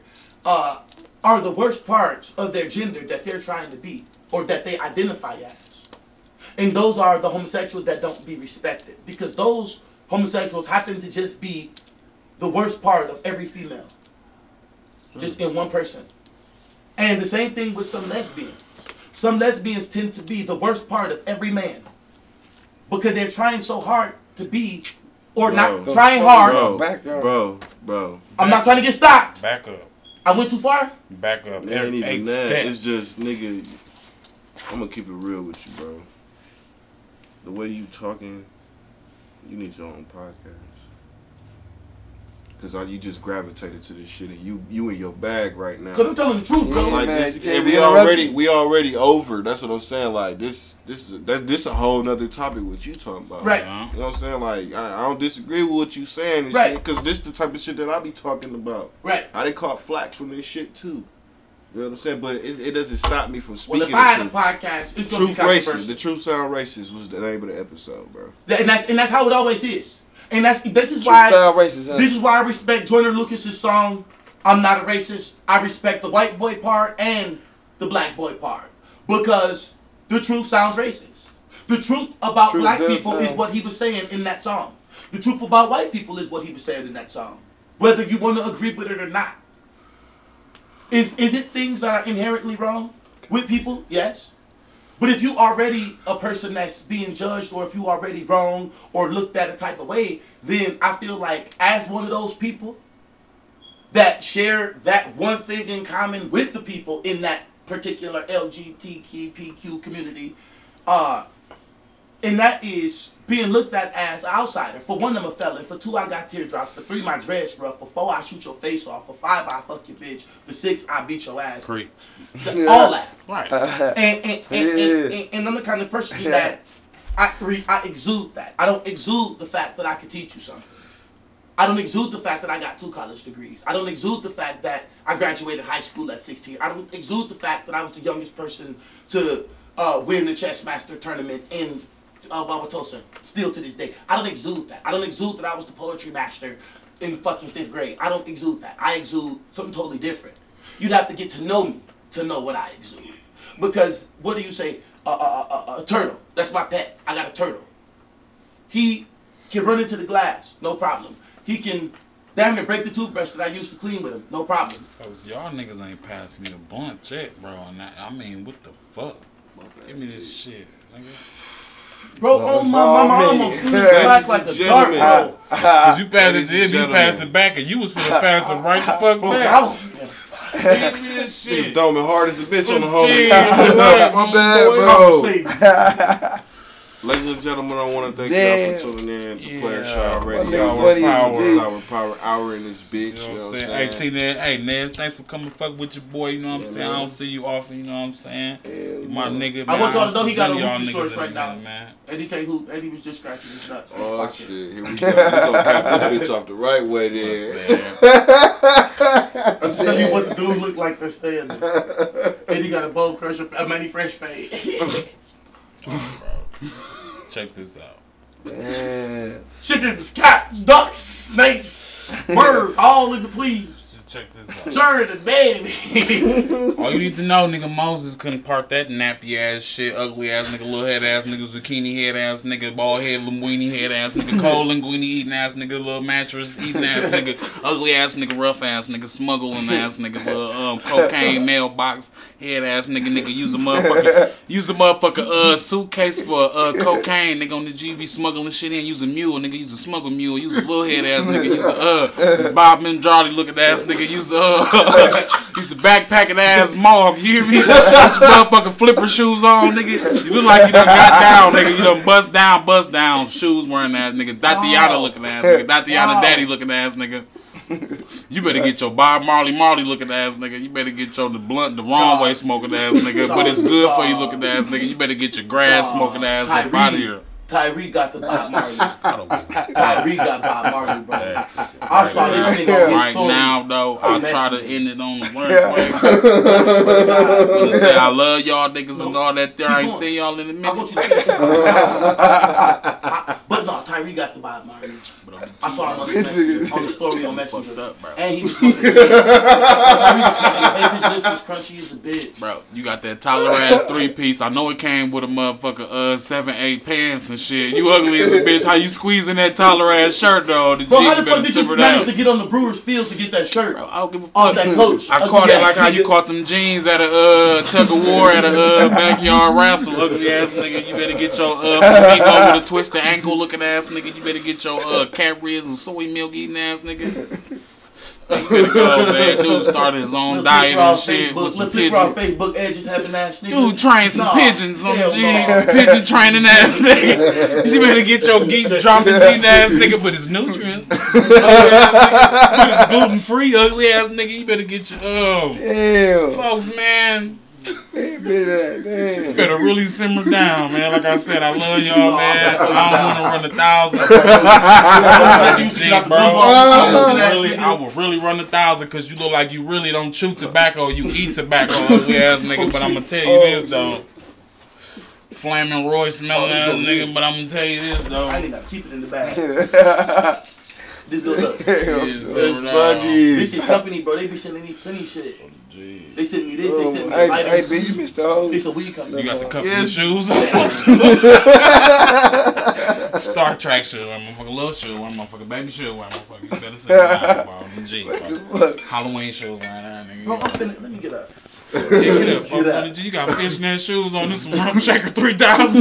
are the worst parts of their gender that they're trying to be or that they identify as. And those are the homosexuals that don't be respected, because those homosexuals happen to just be the worst part of every female, just in one person. And the same thing with some lesbians. Some lesbians tend to be the worst part of every man, because they're trying so hard to be, or not Bro. trying hard. Bro, Back up. bro. I'm not trying to get stopped. back up. I went too far. Back up. It ain't even 8 that. steps. It's just, nigga, I'm gonna keep it real with you, bro. The way you talking, you need your own podcast. Because you just gravitated to this shit, and you in your bag right now. Cause I'm telling the truth, bro. Like man, this, you can't and be we already over. That's what I'm saying. Like this a whole nother topic. What you talking about? Right. You know what I'm saying? Like I don't disagree with what you saying. And Right. Because this the type of shit that I be talking about. Right. I done caught flack from this shit too. You know what I'm saying? But it doesn't stop me from speaking. Well, if I had a the truth. podcast, it's gonna Truth be Racist. controversial. The Truth Sound Racist was the name of the episode, bro. And that's how it always is. And this is Truth why sound racist, huh? this is why I respect Joyner Lucas's song "I'm Not a Racist." I respect the white boy part and the black boy part because the truth sounds racist. The truth about Truth black does people is sound- what he was saying in that song. The truth about white people is what he was saying in that song. Whether you want to agree with it or not. Is it things that are inherently wrong with people? Yes. But if you already a person that's being judged, or if you already wrong or looked at a type of way, then I feel like as one of those people that share that one thing in common with the people in that particular LGBTQ community, and that is being looked at as an outsider. For one, I'm a felon. For two, I got teardrops. For three, my dreads rough. For four, I shoot your face off. For five, I fuck your bitch. For six, I beat your ass. Preach. All that. Right. And I'm the kind of person that I exude that. I don't exude the fact that I can teach you something. I don't exude the fact that I got 2 college degrees. I don't exude the fact that I graduated high school at 16. I don't exude the fact that I was the youngest person to win the chess master tournament in Wauwatosa, still to this day. I don't exude that. I don't exude that I was the poetry master in fucking 5th grade. I don't exude that. I exude something totally different. You'd have to get to know me to know what I exude. Because, what do you say? A turtle. That's my pet. I got a turtle. He can run into the glass. No problem. He can damn near break the toothbrush that I used to clean with him. No problem. Cause y'all niggas ain't passed me a blunt yet, bro. And I mean, what the fuck? Give me this shit, nigga. Bro, No, oh it's my all mama me. almost threw me back like a dark Gentlemen. hole. Cause you passed Ladies it, and you passed gentlemen. it back, and you was finna pass it right the fuck Bro, I back. was, Give me this She's shit. throwing me hard as a bitch on the Gee, home. what? My bad, Boy, I was bro. saying, Ladies and gentlemen, I want to thank Damn. y'all for tuning in to Yeah. Player Shot My Radio. nigga funny as a bitch. Sour Power Hour in this bitch. You know what I'm saying? Hey, T-Ned, hey, Nez, thanks for coming fuck with your boy, you know what I'm Yeah, saying? man. I don't see you often, you know what I'm saying? Yeah, You my man. nigga, man. I want y'all to know don't he got see a none of hoopty y'all shorts niggas right in now. there, man. Eddie can't hoop. Eddie was just scratching his nuts. in his Oh pocket. shit, here we go. We gonna cap this bitch off the right way then. I'm telling you what the dude look like that's saying this. Eddie got a bow crusher, a many fresh fade. Bro, check this out. Yeah. Chickens, cats, ducks, snakes, birds, all in between. Just check this out. Churn and baby. All you need to know, nigga, Moses couldn't part that nappy ass shit, ugly ass nigga, little head ass nigga, zucchini head ass nigga, bald head, linguine head ass nigga, cold linguine eating ass nigga, little mattress eating ass nigga, ugly ass nigga, rough ass nigga, smuggling ass nigga, little cocaine mailbox head ass nigga, use a motherfucker suitcase for cocaine, nigga, on the GB smuggling shit in, use a mule, nigga, use a smuggle mule, use a little head ass nigga, use a Bob Mandrali looking ass nigga, use a use a backpacking ass mog, you hear me? Put your motherfucking flipper shoes on, nigga. You look like you done got down, nigga. You done bust down, shoes wearing ass nigga. Tatiana looking ass nigga. Tatiana daddy looking ass nigga. You better get your Bob Marley looking ass nigga. You better get your the wrong way smoking ass nigga. But it's good for you looking ass nigga. You better get your grass smoking ass up out of here. Tyree got the Bob Marley. I don't give a Tyree got Bob Marley, bro. Hey, I saw this nigga on his right story. now, though, I'll try to Messenger. end it on the worst way. I'm gonna say I love y'all niggas and all that there. I ain't going. see y'all in a I want minute. you to finish. But no, Tyree got the Bob Marley. I saw him on the story on Messenger. Fucked up, bro. And he was smoking the vape. Tyree was smoking the vape. His lips was crunchy as a bitch. Bro, you got that Tyler ass 3-piece. I know it came with a motherfucker 7-8 pants and shit. You ugly as a bitch. How you squeezing that Tyler ass shirt though? Bro, how the fuck did you manage to get on the Brewers field to get that shirt? Bro, I don't give a fuck. Off that coach. I caught it like how you caught them jeans at a tug of war at a backyard wrestle. Ugly ass nigga. You better get your flamingo with a twisted ankle looking ass nigga. You better get your Cadbury's and soy milk eating ass nigga. Oh, man, dude started his own diet and shit with some pigeons. Facebook Ed just having ass nigga. Dude trained some pigeons on the hell G. no. Pigeon training ass nigga. You better get your geese dropping seed ass nigga, but his nutrients. But his gluten free, ugly ass nigga. You better get your Damn. folks, man. Damn. You better really simmer down, man. Like I said, I love y'all, man. I don't want to run 1,000. I will really run 1,000 because you look like you really don't chew tobacco. You eat tobacco, ugly ass nigga. But I'm gonna tell you this though. Flaming Roy smelling ass nigga, but I'm gonna tell you this though. I need to keep it in the bag. This go look. It's funny. This is company, bro. They be sending me plenty shit. They send me this. They send me Hey, items. B, you missed the whole. It's a weed company. You got the company shoes on. Star Trek shoe, one motherfucking little shoe, one motherfucking baby shoe, one motherfucking. You better say that. G. Halloween shoes, man. Bro, I'm finna, let me get up. Yeah, get up, fuck. You got fishnet shoes on. This some Rum Shaker 3000.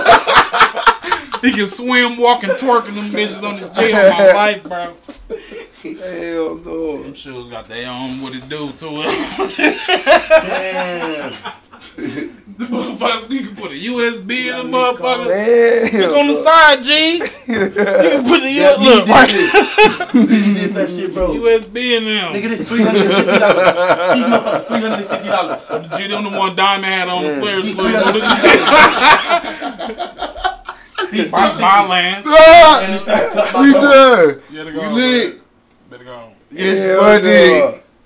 He can swim, walk, and twerking them bitches on the G on my life, bro. Hell no. Them shoes got their own what it do to it. Damn. The motherfuckers, you can put a USB in the motherfucker. Damn. Look on the side, G. You can put the look right there. You did that shit, bro. USB in them. Nigga, this $350. These motherfuckers $350. The G, them the one Diamond had on the Players Club. These My lands. and this thing cut We my done. You gotta We go. lit. Better go. It's Hell funny. no.